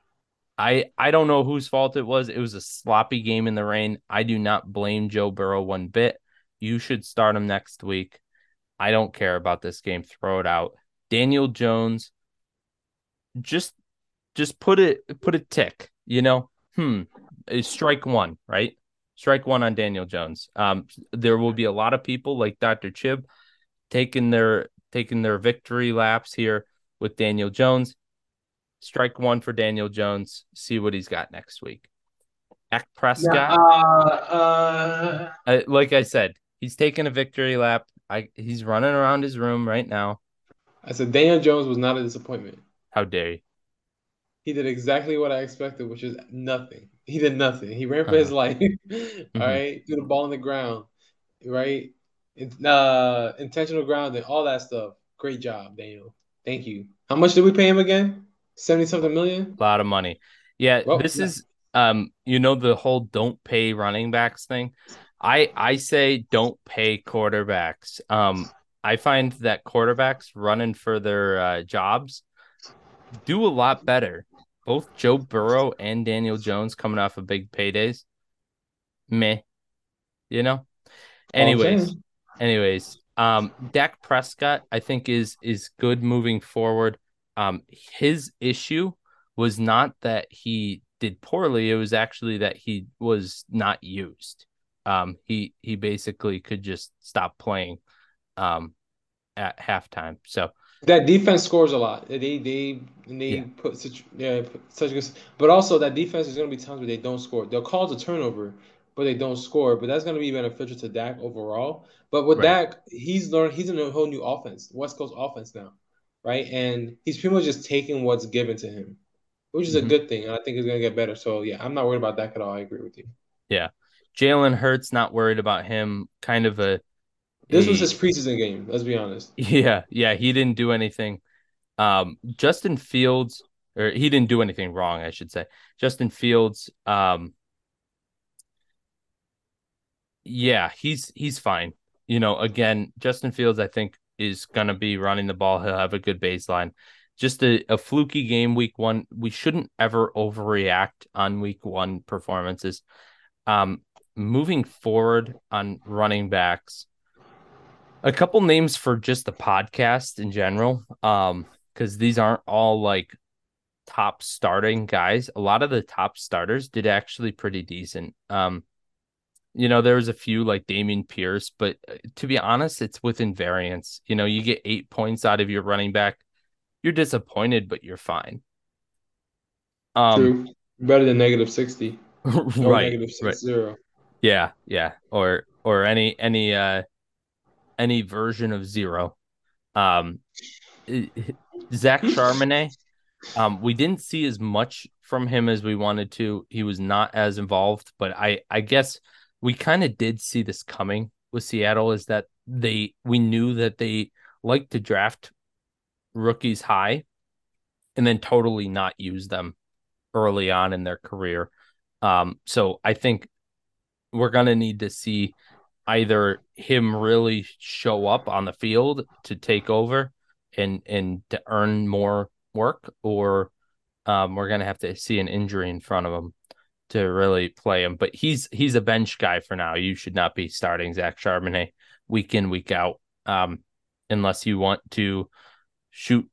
I I don't know whose fault it was. It was a sloppy game in the rain. I do not blame Joe Burrow one bit. You should start him next week. I don't care about this game. Throw it out. Daniel Jones, just just put it put a tick, you know? Hmm. Strike one, right? Strike one on Daniel Jones. Um, there will be a lot of people like Doctor Chib taking their taking their victory laps here with Daniel Jones. Strike one for Daniel Jones. See what he's got next week. Dak Yeah. Prescott, Uh. Uh. uh, like I said, he's taking a victory lap. I he's running around his room right now. I said Daniel Jones was not a disappointment. How dare you? He did exactly what I expected, which is nothing. He did nothing. He ran for his Uh, life. All mm-hmm. right, threw the ball on the ground. Right, In- uh, intentional grounding, all that stuff. Great job, Daniel. Thank you. How much did we pay him again? Seventy something million. A lot of money. Yeah, Well, this is um, you know, the whole don't pay running backs thing. I I say don't pay quarterbacks. Um, I find that quarterbacks running for their uh, jobs do a lot better. Both Joe Burrow and Daniel Jones coming off of big paydays. Meh, you know. all I'm Anyways, saying. anyways, um, Dak Prescott, I think is is good moving forward. Um, his issue was not that he did poorly. It was actually that he was not used. Um, he he basically could just stop playing um, at halftime. So That defense scores a lot. They they they yeah, put such yeah put such good, but also that defense is going to be times where they don't score. They'll cause a turnover, but they don't score. But that's going to be beneficial to Dak overall. But with right. Dak, he's learned he's in a whole new offense, West Coast offense now, right? And he's pretty much just taking what's given to him, which is a Mm-hmm. good thing. And I think it's going to get better. So yeah, I'm not worried about Dak at all. I agree with you. Yeah. Jalen Hurts, not worried about him. Kind of a This was a his preseason game. Let's be honest. yeah, yeah, he didn't do anything. Um, Justin Fields, or he didn't do anything wrong, I should say. Justin Fields, um, yeah, he's he's fine. You know, again, Justin Fields, I think, is gonna be running the ball. He'll have a good baseline. Just a, a fluky game week one. We shouldn't ever overreact on week one performances. Um, moving forward on running backs, a couple names for just the podcast in general. Um, because these aren't all like top starting guys. A lot of the top starters did actually pretty decent. Um, you know, there was a few like Damian Pierce, but uh, to be honest, it's within variance. You know, you get eight points out of your running back. You're disappointed, but you're fine. Um, True. Better than negative sixty or right, negative right. six zero. Yeah, yeah. Or or any any uh any version of zero. Um, Zach Charbonnet. Um, we didn't see as much from him as we wanted to. He was not as involved, but I I guess we kind of did see this coming with Seattle is that they we knew that they like to draft rookies high and then totally not use them early on in their career. Um, so I think we're gonna need to see either him really show up on the field to take over and and to earn more work, or um, we're gonna have to see an injury in front of him to really play him. But he's he's a bench guy for now. You should not be starting Zach Charbonnet week in, week out, um, unless you want to shoot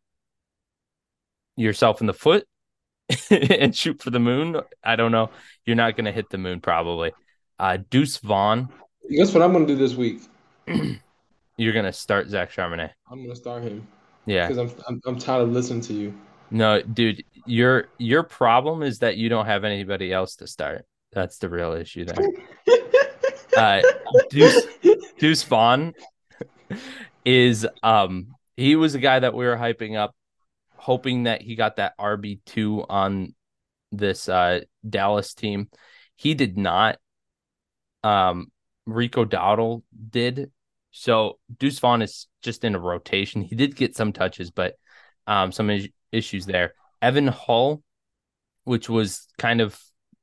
yourself in the foot and shoot for the moon. I don't know. You're not gonna hit the moon probably. Uh, Deuce Vaughn, Guess what I'm gonna do this week? you're gonna start Zach Charbonnet. I'm gonna start him Yeah. because I'm, I'm I'm tired of listening to you. No, dude, your your problem is that you don't have anybody else to start. That's the real issue there. Uh, Deuce Deuce Vaughn is um he was a guy that we were hyping up, hoping that he got that R B two on this uh Dallas team. He did not. Um, Rico Dowdle did. So Deuce Vaughn is just in a rotation. He did get some touches, but um some is- issues there. Evan Hull, which was kind of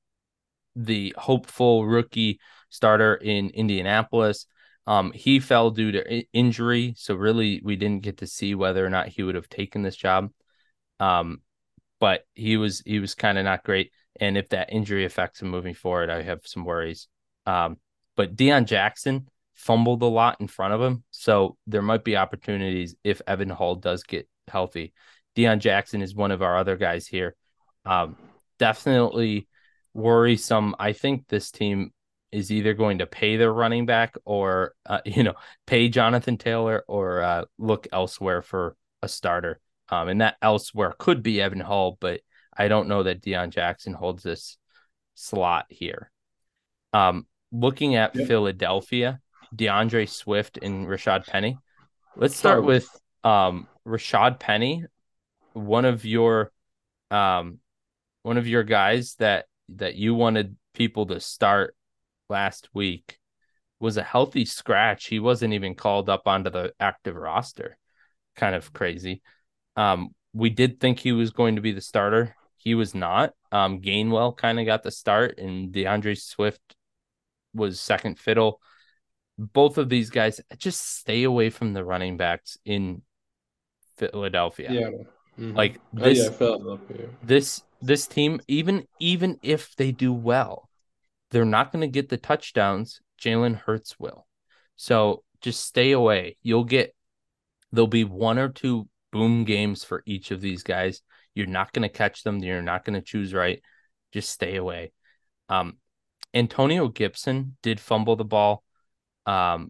the hopeful rookie starter in Indianapolis. Um, he fell due to injury, so really we didn't get to see whether or not he would have taken this job. Um, but he was he was kind of not great, and if that injury affects him moving forward, I have some worries. Um, but Deion Jackson fumbled a lot in front of him, so there might be opportunities if Evan Hull does get healthy. Deion Jackson is one of our other guys here. Um, definitely worrisome. I think this team is either going to pay their running back or uh, you know pay Jonathan Taylor or uh, look elsewhere for a starter. Um, and that elsewhere could be Evan Hull, but I don't know that Deion Jackson holds this slot here. Um, looking at Yep. Philadelphia, DeAndre Swift and Rashad Penny. Let's start Horrible. with um, Rashad Penny, one of your um, one of your guys that that you wanted people to start last week was a healthy scratch. He wasn't even called up onto the active roster. Kind of crazy. Um, we did think he was going to be the starter. He was not. Um, Gainwell kind of got the start, and DeAndre Swift was second fiddle. Both of these guys just stay away from the running backs in Philadelphia. Yeah. Hmm. Like Oh yeah, this, Philadelphia. this, this team, even even if they do well, they're not going to get the touchdowns. Jalen Hurts will. So just stay away. You'll get there'll be one or two boom games for each of these guys. You're not going to catch them. You're not going to choose right. just stay away. Um, Antonio Gibson did fumble the ball, um,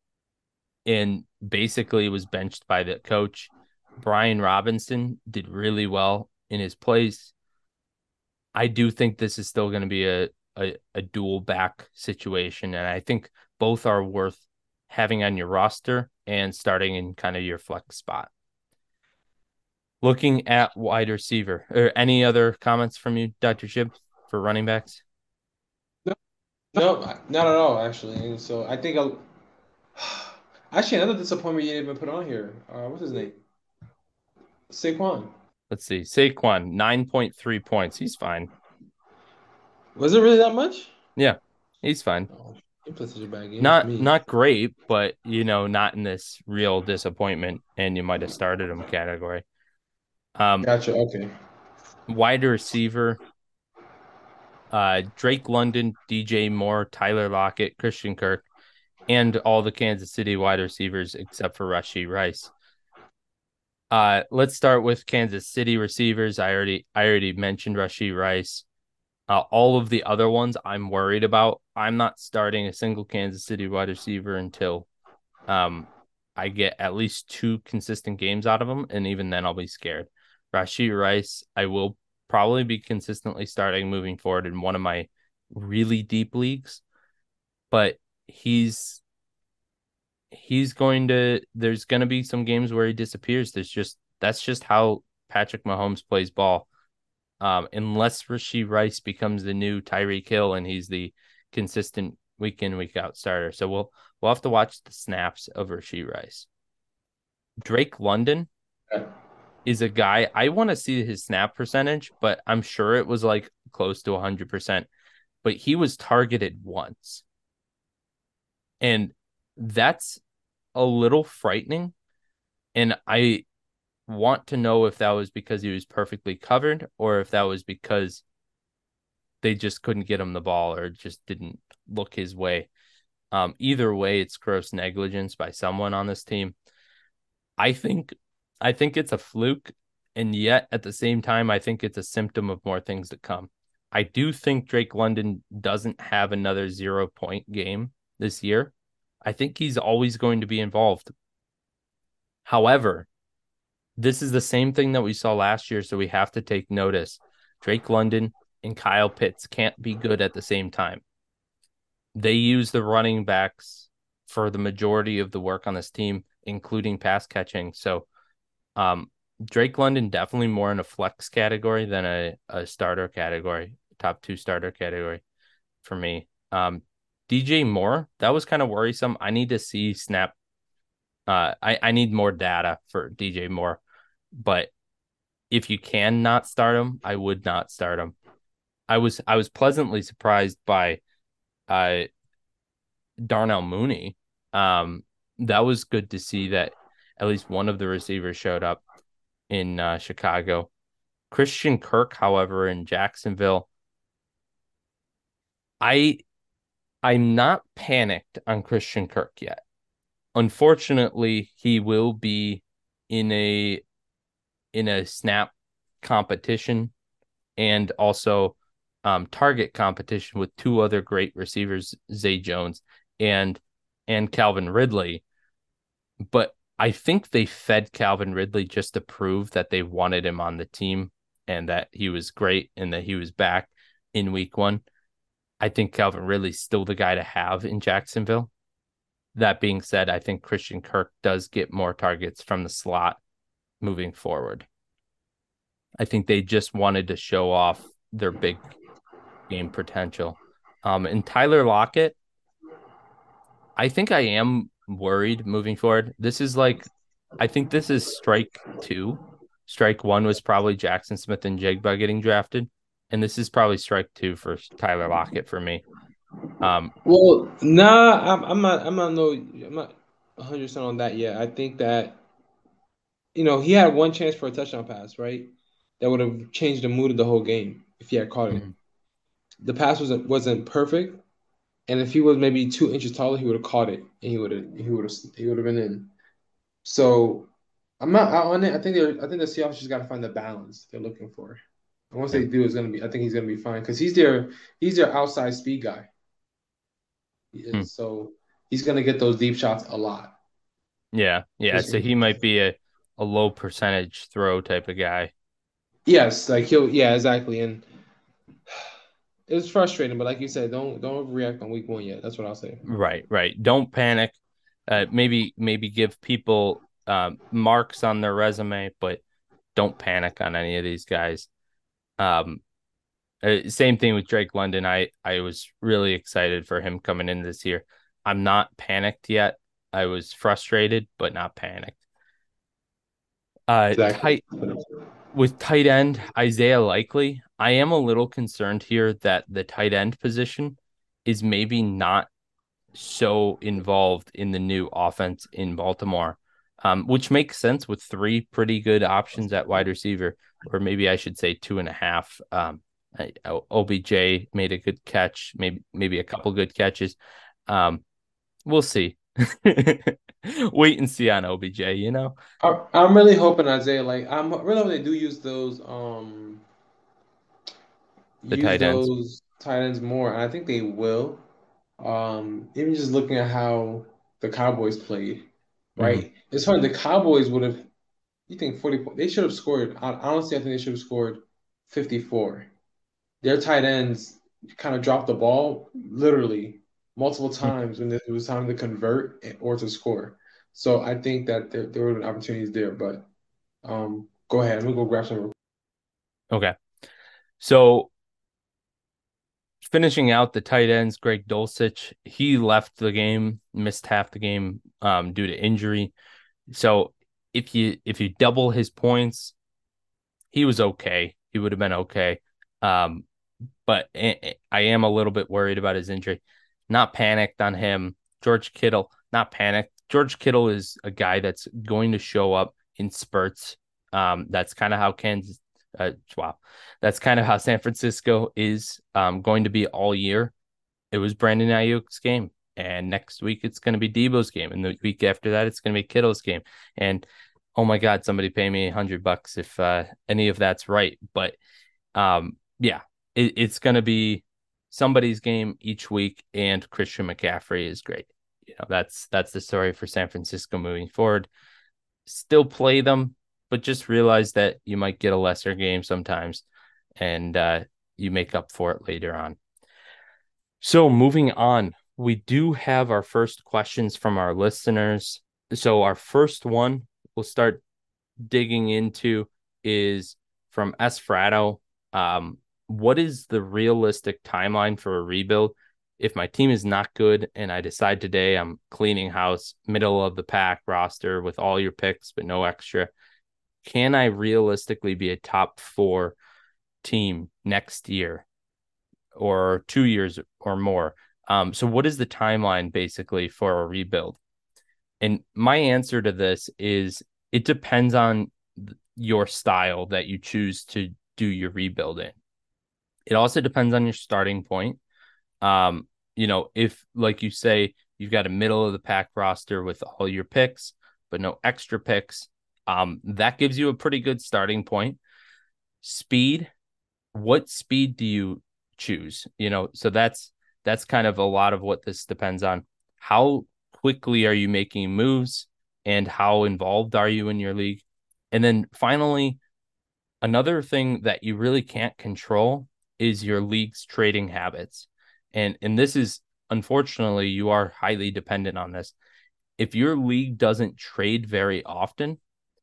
and basically was benched by the coach. Brian Robinson did really well in his place. I do think this is still going to be a, a, a dual back situation, and I think both are worth having on your roster and starting in kind of your flex spot. Looking at wide receiver, or any other comments from you, Doctor Shib, for running backs? No, no, not at all, actually. And so I think I'll, actually another disappointment you didn't even put on here. Uh, what's his name? Saquon. Let's see. Saquon, nine point three points. He's fine. Was it really that much? Yeah, he's fine. Oh, he played such a bad game for Not me. not great, but you know, not in this real disappointment, and you might have started him category. Um, Gotcha. Okay. wide receiver, uh, Drake London, D J Moore, Tyler Lockett, Christian Kirk, and all the Kansas City wide receivers except for Rashee Rice. Uh, let's start with Kansas City receivers. I already I already mentioned Rashee Rice. Uh, all of the other ones I'm worried about. I'm not starting a single Kansas City wide receiver until um I get at least two consistent games out of them, and even then I'll be scared. Rashee Rice, I will probably be consistently starting moving forward in one of my really deep leagues, but he's he's going to there's going to be some games where he disappears. There's just that's just how Patrick Mahomes plays ball. Um, unless Rashee Rice becomes the new Tyreek Hill and he's the consistent week in week out starter. So we'll we'll have to watch the snaps of Rashee Rice. Drake London Yeah. is a guy I want to see his snap percentage, but I'm sure it was like close to one hundred percent. But he was targeted once. And that's a little frightening. And I want to know if that was because he was perfectly covered or if that was because they just couldn't get him the ball or just didn't look his way. Um, either way, it's gross negligence by someone on this team. I think I think it's a fluke, and yet at the same time, I think it's a symptom of more things to come. I do think Drake London doesn't have another zero point game this year. I think he's always going to be involved. However, this is the same thing that we saw last year, so we have to take notice. Drake London and Kyle Pitts can't be good at the same time. They use the running backs for the majority of the work on this team, including pass catching. So um, Drake London definitely more in a flex category than a, a starter category, top two starter category for me. Um, D J Moore, that was kind of worrisome. I need to see snap. Uh, I, I need more data for D J Moore, but if you can not start him, I would not start him. I was I was pleasantly surprised by uh Darnell Mooney. Um, that was good to see that at least one of the receivers showed up in uh, Chicago. Christian Kirk, however, in Jacksonville, I I'm not panicked on Christian Kirk yet. Unfortunately, he will be in a in a snap competition and also um, target competition with two other great receivers, Zay Jones and and Calvin Ridley. But I think they fed Calvin Ridley just to prove that they wanted him on the team and that he was great and that he was back in week one. I think Calvin Ridley's still the guy to have in Jacksonville. That being said, I think Christian Kirk does get more targets from the slot moving forward. I think they just wanted to show off their big game potential. Um, and Tyler Lockett, I think I am worried moving forward. This is like, I think this is strike two. Strike one was probably Jackson Smith and Jigba getting drafted, and this is probably strike two for Tyler Lockett for me. Um, Well, nah, I'm, I'm not. I'm not. No, I'm not one hundred percent on that yet. I think that you know he had one chance for a touchdown pass, right? That would have changed the mood of the whole game if he had caught it. mhm. The pass wasn't wasn't perfect, and if he was maybe two inches taller, he would have caught it, and he would have he would have he would have been in. So I'm not out on it. I think they're I think the Seahawks just got to find the balance they're looking for. And once Yeah. they do, it's gonna be. I think he's gonna be fine because he's their he's their outside speed guy. He Hmm. is. So he's gonna get those deep shots a lot. Yeah. Yeah. Just So he might be a, a low percentage throw type of guy. yes, like he'll yeah, exactly. And it was frustrating, but like you said, don't don't overreact on week one yet. That's what I'll say. Right, right. Don't panic. Uh, maybe maybe give people um, marks on their resume, but don't panic on any of these guys. Um, uh, Same thing with Drake London. I I was really excited for him coming in this year. I'm not panicked yet. I was frustrated, but not panicked. Uh, Exactly. tight with tight end Isaiah Likely. I am a little concerned here that the tight end position is maybe not so involved in the new offense in Baltimore, um, which makes sense with three pretty good options at wide receiver, or maybe I should say two and a half. Um, O B J made a good catch, maybe maybe a couple good catches. Um, we'll see. Wait and see on O B J. You know I, I'm really hoping Isaiah, like I'm really hoping they do use those um the use tight ends. those tight ends more, and I think they will. Um, even just looking at how the Cowboys played, Mm-hmm. right? It's funny, the Cowboys would have, you think forty points, they should have scored. hon- Honestly, I think they should have scored fifty-four. Their tight ends kind of dropped the ball literally multiple times when it was time to convert or to score. So I think that there, there were opportunities there, but um, go ahead. I'm gonna go grab some. Okay, so finishing out the tight ends, Greg Dulcich, he left the game, missed half the game um, due to injury. So if you if you double his points, he was okay. He would have been okay. Um, but I am a little bit worried about his injury. Not panicked on him. George Kittle, not panicked. George Kittle is a guy that's going to show up in spurts. Um, that's kind of how Kansas, uh, wow, that's kind of how San Francisco is um, going to be all year. It was Brandon Ayuk's game, and next week it's going to be Debo's game, and the week after that it's going to be Kittle's game. And oh my God, somebody pay me a hundred bucks if uh, any of that's right. But um, yeah, it, it's going to be somebody's game each week, and Christian McCaffrey is great. You know, that's that's the story for San Francisco moving forward. Still play them, but just realize that you might get a lesser game sometimes, and uh, you make up for it later on. So moving on, we do have our first questions from our listeners. So our first one we'll start digging into is from S. Fratto. Um, what is the realistic timeline for a rebuild? If my team is not good and I decide today I'm cleaning house, middle of the pack roster with all your picks, but no extra, can I realistically be a top four team next year or two years or more? Um, so, what is the timeline basically for a rebuild? And my answer to this is it depends on your style that you choose to do your rebuild in. It also depends on your starting point. Um, you know, if like you say, you've got a middle of the pack roster with all your picks, but no extra picks, um, that gives you a pretty good starting point. Speed, what speed do you choose? You know, so that's that's kind of a lot of what this depends on. How quickly are you making moves and how involved are you in your league? And then finally, another thing that you really can't control is your league's trading habits. And and this is unfortunately you are highly dependent on this. If your league doesn't trade very often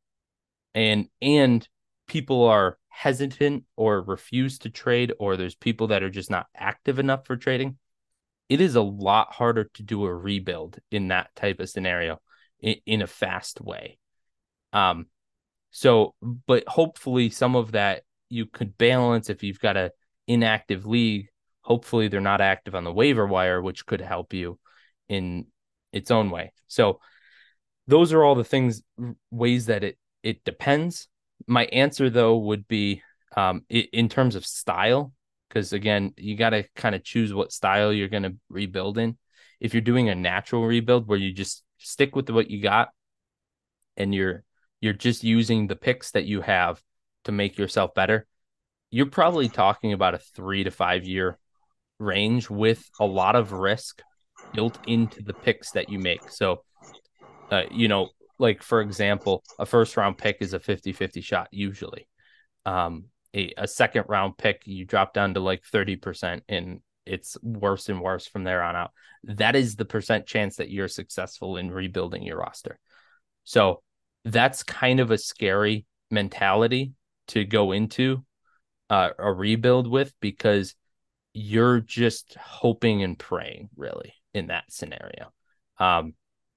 and and people are hesitant or refuse to trade or there's people that are just not active enough for trading, it is a lot harder to do a rebuild in that type of scenario in, in a fast way. Um So, but hopefully some of that you could balance if you've got a inactive league. Hopefully they're not active on the waiver wire, which could help you in its own way. So those are all the things, ways that it it depends. My answer though would be um in terms of style, because again, you got to kind of choose what style you're going to rebuild in. If you're doing a natural rebuild where you just stick with what you got and you're you're just using the picks that you have to make yourself better, you're probably talking about a three to five year range with a lot of risk built into the picks that you make. So, uh, you know, like for example, a first round pick is a fifty-fifty shot usually. Um, a, a second round pick, you drop down to like thirty percent and it's worse and worse from there on out. That is the percent chance that you're successful in rebuilding your roster. So that's kind of a scary mentality to go into uh, a rebuild with because you're just hoping and praying really in that scenario. Um,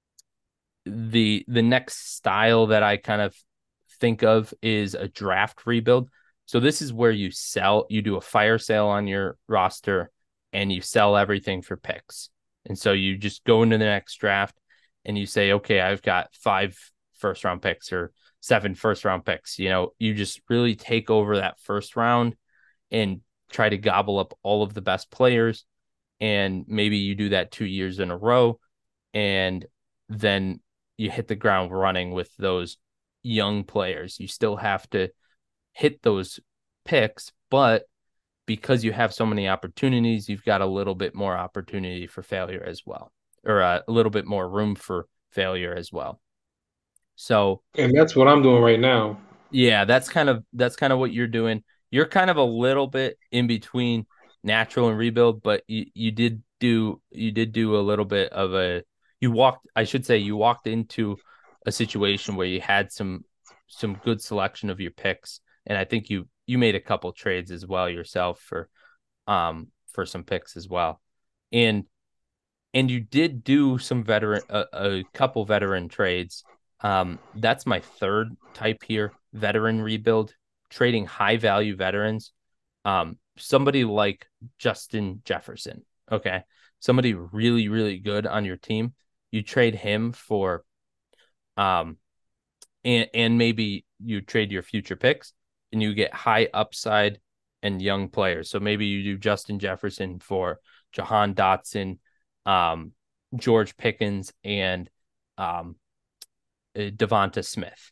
the the next style that I kind of think of is a draft rebuild. So this is where you sell, you do a fire sale on your roster and you sell everything for picks. And so you just go into the next draft and you say, okay, I've got five first round picks or seven first round picks. You know, you just really take over that first round and try to gobble up all of the best players. And maybe you do that two years in a row. And then you hit the ground running with those young players. You still have to hit those picks, but because you have so many opportunities, you've got a little bit more opportunity for failure as well, or uh, a little bit more room for failure as well. So And that's what I'm doing right now. yeah, that's kind of that's kind of what you're doing. You're kind of a little bit in between natural and rebuild, but you, you did do you did do a little bit of a you walked I should say you walked into a situation where you had some some good selection of your picks, and I think you you made a couple trades as well yourself for um for some picks as well. And and you did do some veteran a, a couple veteran trades. Um, that's my third type here, veteran rebuild, trading high value veterans. Um, somebody like Justin Jefferson, okay, somebody really really good on your team. You trade him for um, and and maybe you trade your future picks and you get high upside and young players. So maybe you do Justin Jefferson for Jahan Dotson, um, George Pickens, and um, uh, Devonta Smith.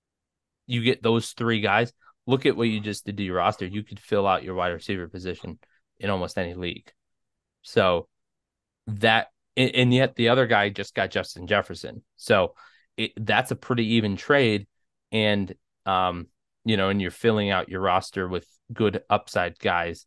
You get those three guys. Look at what you just did to your roster. You could fill out your wide receiver position in almost any league. So that, and yet the other guy just got Justin Jefferson. So it, that's a pretty even trade. And, um, you know, and you're filling out your roster with good upside guys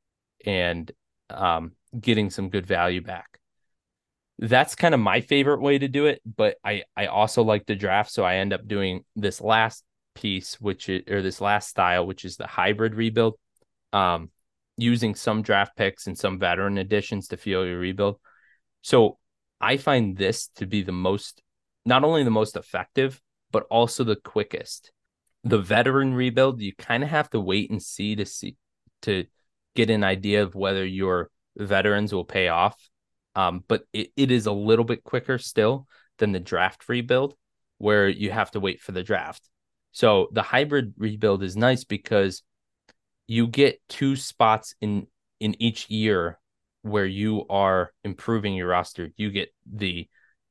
and um, getting some good value back. That's kind of my favorite way to do it, but I I also like the draft, so I end up doing this last piece, which is, or this last style, which is the hybrid rebuild, um, using some draft picks and some veteran additions to fuel your rebuild. So I find this to be the most, not only the most effective, but also the quickest. The veteran rebuild, you kind of have to wait and see to see to get an idea of whether your veterans will pay off. Um, but it, it is a little bit quicker still than the draft rebuild, where you have to wait for the draft. So the hybrid rebuild is nice because you get two spots in in each year where you are improving your roster. You get the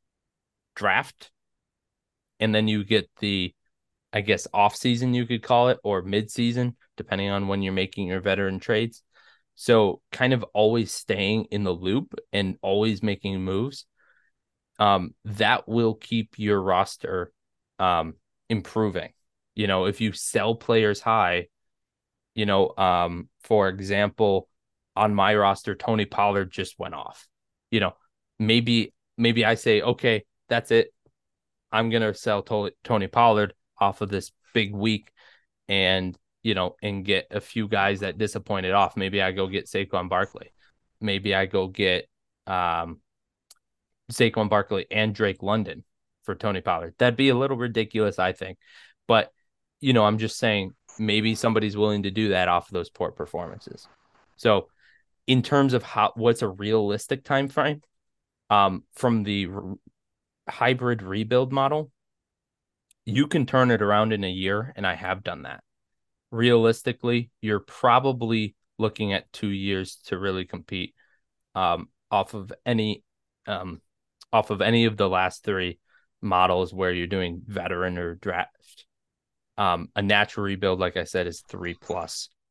draft, and then you get the, I guess, off season, you could call it, or mid season, depending on when you're making your veteran trades. So kind of always staying in the loop and always making moves. Um, that will keep your roster um improving. You know, if you sell players high, you know, um, for example, on my roster, Tony Pollard just went off. You know, maybe maybe I say, okay, that's it. I'm gonna sell to- Tony Pollard off of this big week, and you know, and get a few guys that disappointed off. Maybe I go get Saquon Barkley. Maybe I go get um, Saquon Barkley and Drake London for Tony Pollard. That'd be a little ridiculous, I think. But, you know, I'm just saying maybe somebody's willing to do that off of those poor performances. So, in terms of how what's a realistic time frame, um, from the r- hybrid rebuild model, you can turn it around in a year, and I have done that. Realistically, you're probably looking at two years to really compete um, off of any um, off of any of the last three models where you're doing veteran or draft. Um, a natural rebuild, like I said, is three plus.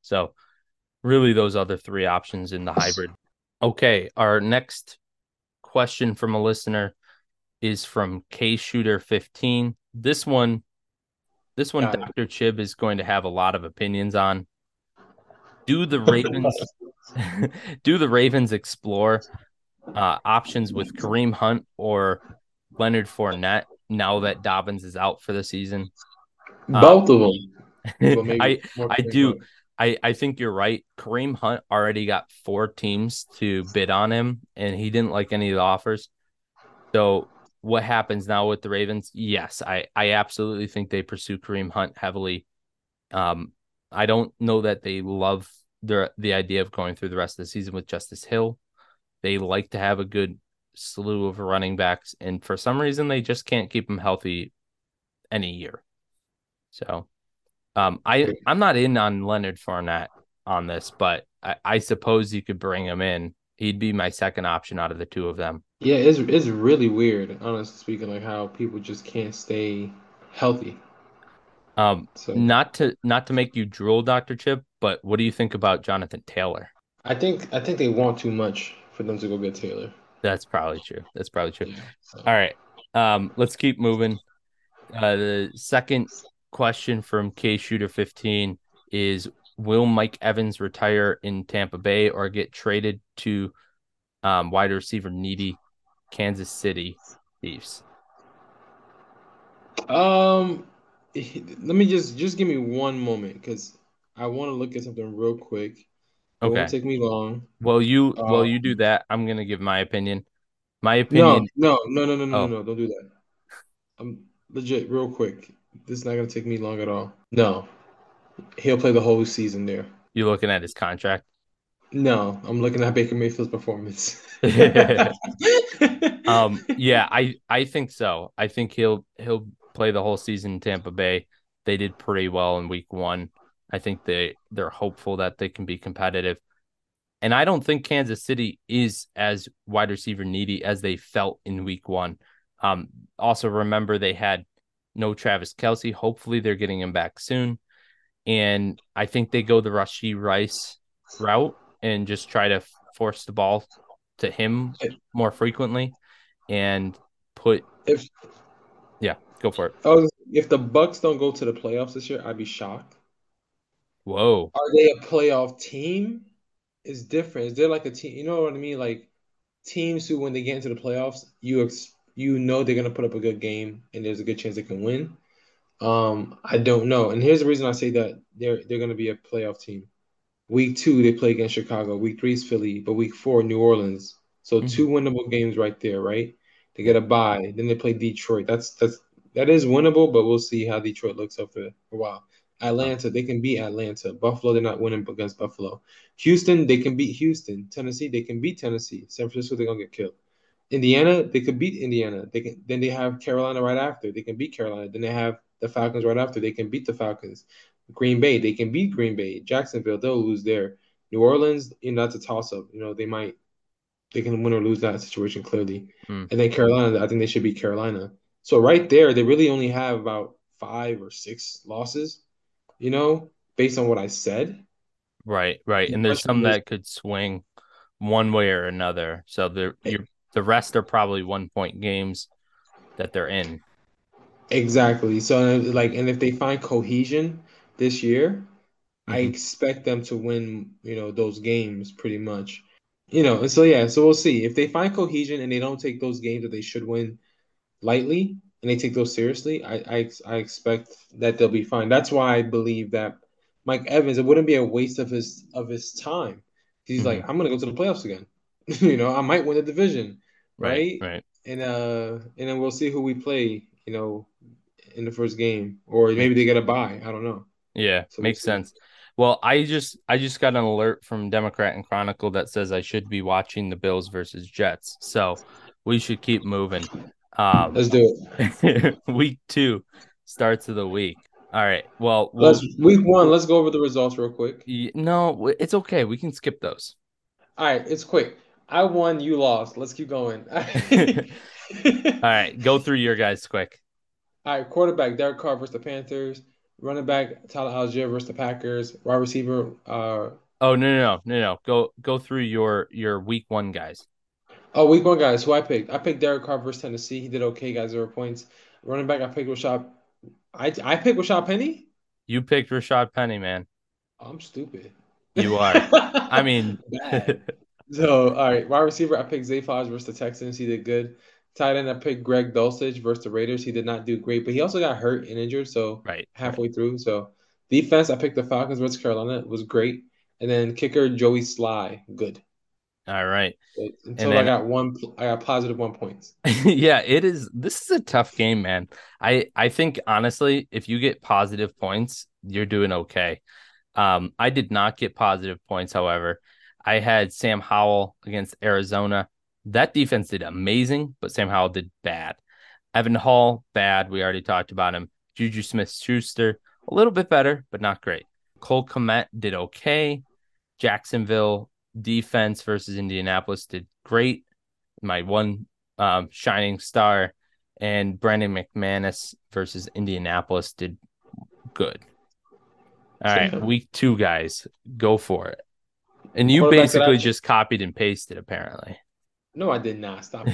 So really those other three options in the hybrid. Okay, our next question from a listener is from K Shooter fifteen. This one, this one, Got it. doctor Chib is going to have a lot of opinions on. Do the Ravens do the Ravens explore uh, options with Kareem Hunt or Leonard Fournette now that Dobbins is out for the season? Uh, Both of them, but maybe I more I Kareem do Hunt. I I think you're right. Kareem Hunt already got four teams to bid on him, and he didn't like any of the offers. So what happens now with the Ravens? Yes, I I absolutely think they pursue Kareem Hunt heavily. Um, I don't know that they love the the idea of going through the rest of the season with Justice Hill. They like to have a good slew of running backs, and for some reason they just can't keep them healthy any year. So um, I I'm not in on Leonard Fournette on this, but I, I suppose you could bring him in. He'd be my second option out of the two of them. Yeah, it's it's really weird, honestly speaking, like how people just can't stay healthy. Um, So not to not to make you drool, doctor Chip, but what do you think about Jonathan Taylor? I think I think they want too much for them to go get Taylor. That's probably true. That's probably true. Yeah. So All right. Um, let's keep moving. Uh, the second question from K Shooter fifteen is: Will Mike Evans retire in Tampa Bay or get traded to um, wide receiver needy Kansas City Chiefs? um let me just just give me one moment because I want to look at something real quick. It won't Okay. take me long. Well, you well Uh you do that. I'm gonna give my opinion. My no, opinion. no, no, no, no, no, no, Oh, no, don't do that. I'm legit, real quick. This is not gonna take me long at all. No, he'll play the whole season there. you looking at his contract? No, I'm looking at Baker Mayfield's performance. Um, yeah, I I think so. I think he'll he'll play the whole season in Tampa Bay. They did pretty well in week one. I think they they're hopeful that they can be competitive. And I don't think Kansas City is as wide receiver needy as they felt in week one. Um, also remember they had no Travis Kelce. Hopefully they're getting him back soon. And I think they go the Rashee Rice route and just try to force the ball to him more frequently and put if yeah, go for it. oh, if the Bucks don't go to the playoffs this year, I'd be shocked. Whoa. Are they a playoff team? It's different. Is there like a team? You know what I mean? Like teams who, when they get into the playoffs, you ex you know they're gonna put up a good game, and there's a good chance they can win. Um, I don't know. And here's the reason I say that they're they're gonna be a playoff team. Week two, they play against Chicago. Week three is Philly, but week four, New Orleans. So Mm-hmm. two winnable games right there, right? They get a bye. Then they play Detroit. That's that's that is winnable, but we'll see how Detroit looks up for a while. Atlanta, they can beat Atlanta. Buffalo, they're not winning against Buffalo. Houston, they can beat Houston. Tennessee, they can beat Tennessee. San Francisco, they're gonna get killed. Indiana, they could beat Indiana. They can then they have Carolina right after. They can beat Carolina. Then they have the Falcons right after. They can beat the Falcons. Green Bay, they can beat Green Bay. Jacksonville, they'll lose there. New Orleans, you know, that's a toss up. You know, they might they can win or lose that situation clearly. Mm, And then Carolina, I think they should beat Carolina. So right there, they really only have about five or six losses, you know, based on what I said. right, right. The And there's question some is that could swing one way or another. So the you the rest are probably one point games that they're in. exactly. So like, and if they find cohesion this year, I Mm-hmm. expect them to win, you know, those games pretty much. You know, and so yeah, so we'll see. If they find cohesion and they don't take those games that they should win lightly and they take those seriously, I I, I expect that they'll be fine. That's why I believe that Mike Evans, it wouldn't be a waste of his of his time. He's Mm-hmm. like, I'm gonna go to the playoffs again. You know, I might win the division, Right, right? right. And uh and then we'll see who we play, you know, in the first game. Or maybe they Makes get a bye. I don't know. yeah, So we'll makes see. sense. Well, I just I just got an alert from Democrat and Chronicle that says I should be watching the Bills versus Jets. So we should keep moving. Um Let's do it. week two starts of the week. All right. Well, Let's we'll, week one. we'll Let's go over the results real quick. no, it's okay. We can skip those. All right, it's quick. I won, you lost. Let's keep going. All All right, go through your guys quick. right, quarterback Derek Carr versus the Panthers. Running back Tyler Algier versus the Packers. Wide receiver. Uh, Oh no no no no no. Go go through your your week one guys. oh, week one guys. Who I picked? I picked Derek Carr versus Tennessee. He did okay, guys. Zero points. Running back. I picked Rashad. I I picked Rashad Penny. You picked Rashad Penny, man. I'm stupid. You are. I mean, Bad. So, all right, wide receiver, I picked Zay Flowers versus the Texans. He did good. Tight end, I picked Greg Dulcich versus the Raiders. He did not do great, but he also got hurt and injured, so right, right. halfway through. So, defense, I picked the Falcons versus Carolina. It was great. And then kicker, Joey Sly, good. All right. In And total, I then got one. I got positive one points. yeah, it is. This is a tough game, man. I I think honestly, if you get positive points, you're doing okay. Um, I did not get positive points, however. I had Sam Howell against Arizona. That defense did amazing, but Sam Howell did bad. Evan Hall, bad. We already talked about him. Juju Smith Schuster, a little bit better, but not great. Cole Kmet did okay. Jacksonville defense versus Indianapolis did great. My one um, shining star. And Brandon McManus versus Indianapolis did good. All right, So, week two, guys, go for it. And you quarterback that I basically just copied and pasted, apparently. no, I did not. Stop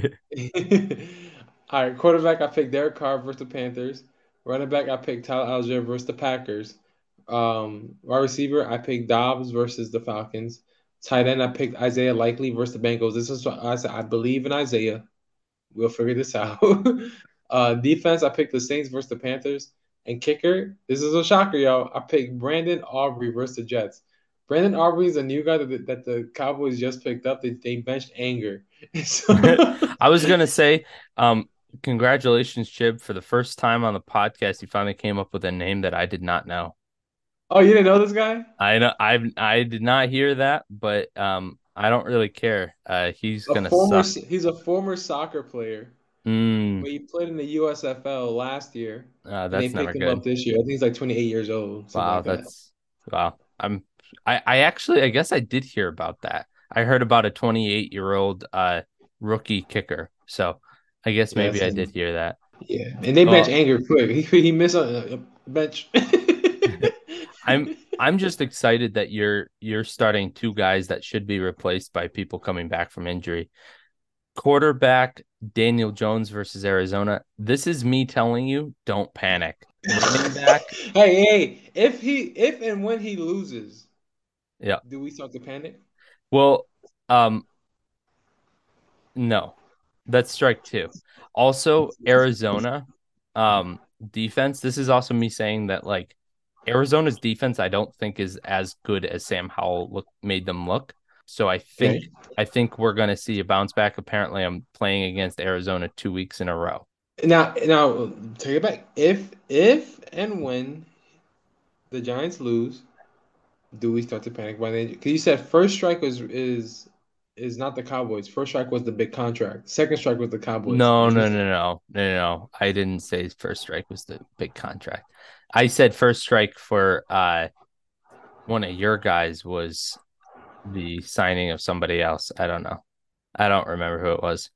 it. All right, quarterback, I picked Derek Carr versus the Panthers. Running back, I picked Tyler Algier versus the Packers. Um, wide receiver, I picked Dobbs versus the Falcons. Tight end, I picked Isaiah Likely versus the Bengals. This is what I said. I believe in Isaiah. We'll figure this out. uh, defense, I picked the Saints versus the Panthers. And kicker, this is a shocker, y'all. I picked Brandon Aubrey versus the Jets. Brandon Aubrey is a new guy that the, that the Cowboys just picked up. They, they benched Anger. So, I was gonna say, um, congratulations, Chib, for the first time on the podcast. You finally came up with a name that I did not know. oh, you didn't know this guy? I know I I did not hear that, but um, I don't really care. Uh, he's A gonna former, suck. he's a former soccer player. Mm, But he played in the U S F L last year, uh, and they that's never picked him good. up this year. I think he's like twenty-eight years old, something Wow, like that. that's wow. I'm I I actually I guess I did hear about that. I heard about a twenty-eight year old uh rookie kicker. So I guess Yeah, maybe that's I his, did hear that. yeah. And they bench Well, Anger quick. He he missed a, a bench. I'm I'm just excited that you're you're starting two guys that should be replaced by people coming back from injury. Quarterback Daniel Jones versus Arizona. This is me telling you, don't panic. Running back, Hey, hey, if he if and when he loses, yeah. do we start to panic? Well, um, no, that's strike two. Also, Arizona, um, defense. This is also me saying that like Arizona's defense, I don't think is as good as Sam Howell look made them look. So I Okay. think I think we're gonna see a bounce back. Apparently, I'm playing against Arizona two weeks in a row. Now, now take it back. If if and when the Giants lose, do we start to panic by the Because you said first strike was is is not the Cowboys. First strike was the big contract. Second strike was the Cowboys. No, Is no, this no, no, no, no. I didn't say first strike was the big contract. I said first strike for uh one of your guys was the signing of somebody else. I don't know. I don't remember who it was.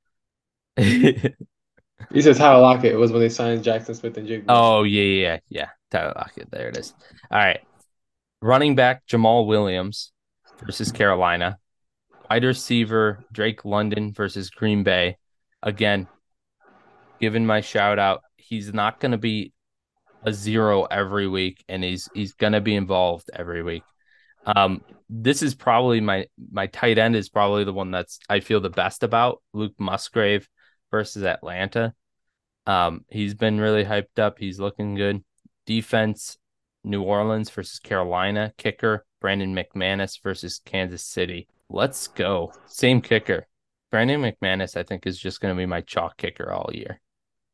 he says Tyler Lockett was when they signed Jackson Smith and Jigba. Oh yeah, yeah, yeah. yeah. Tyler Lockett. There it is. All right. Running back Jamal Williams versus Carolina. Wide receiver Drake London versus Green Bay. Again, given my shout out, he's not going to be a zero every week, and he's he's going to be involved every week. Um, this is probably my my tight end is probably the one that's I feel the best about. Luke Musgrave versus Atlanta. Um, he's been really hyped up. He's looking good. Defense, New Orleans versus Carolina. Kicker, Brandon McManus versus Kansas City. Let's go. Same kicker. Brandon McManus, I think, is just going to be my chalk kicker all year.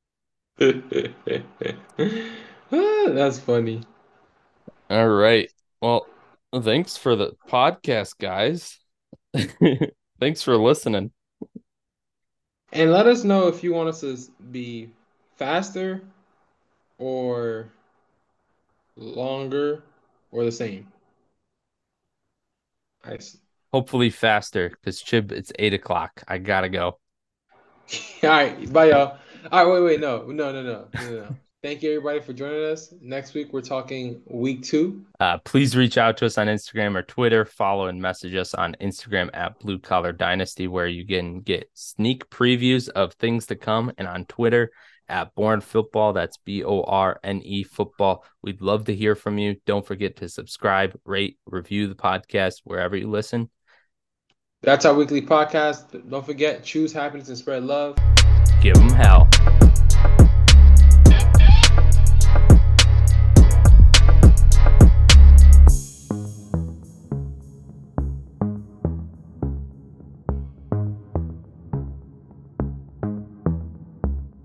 Ah, that's funny. All right. Well, thanks for the podcast, guys. Thanks for listening. And let us know if you want us to be faster or longer or the same. I Hopefully faster because Chib, it's eight o'clock. I gotta go. All right, bye y'all. All right, wait, wait, no, no, no, no, no, no. Thank you, everybody, for joining us. Next week, we're talking week two. Uh, please reach out to us on Instagram or Twitter. Follow and message us on Instagram at Blue Collar Dynasty, where you can get sneak previews of things to come, and on Twitter at Born Football. That's B O R N E football. We'd love to hear from you. Don't forget to subscribe, rate, review the podcast wherever you listen. That's our weekly podcast. Don't forget, choose happiness and spread love. Give them hell.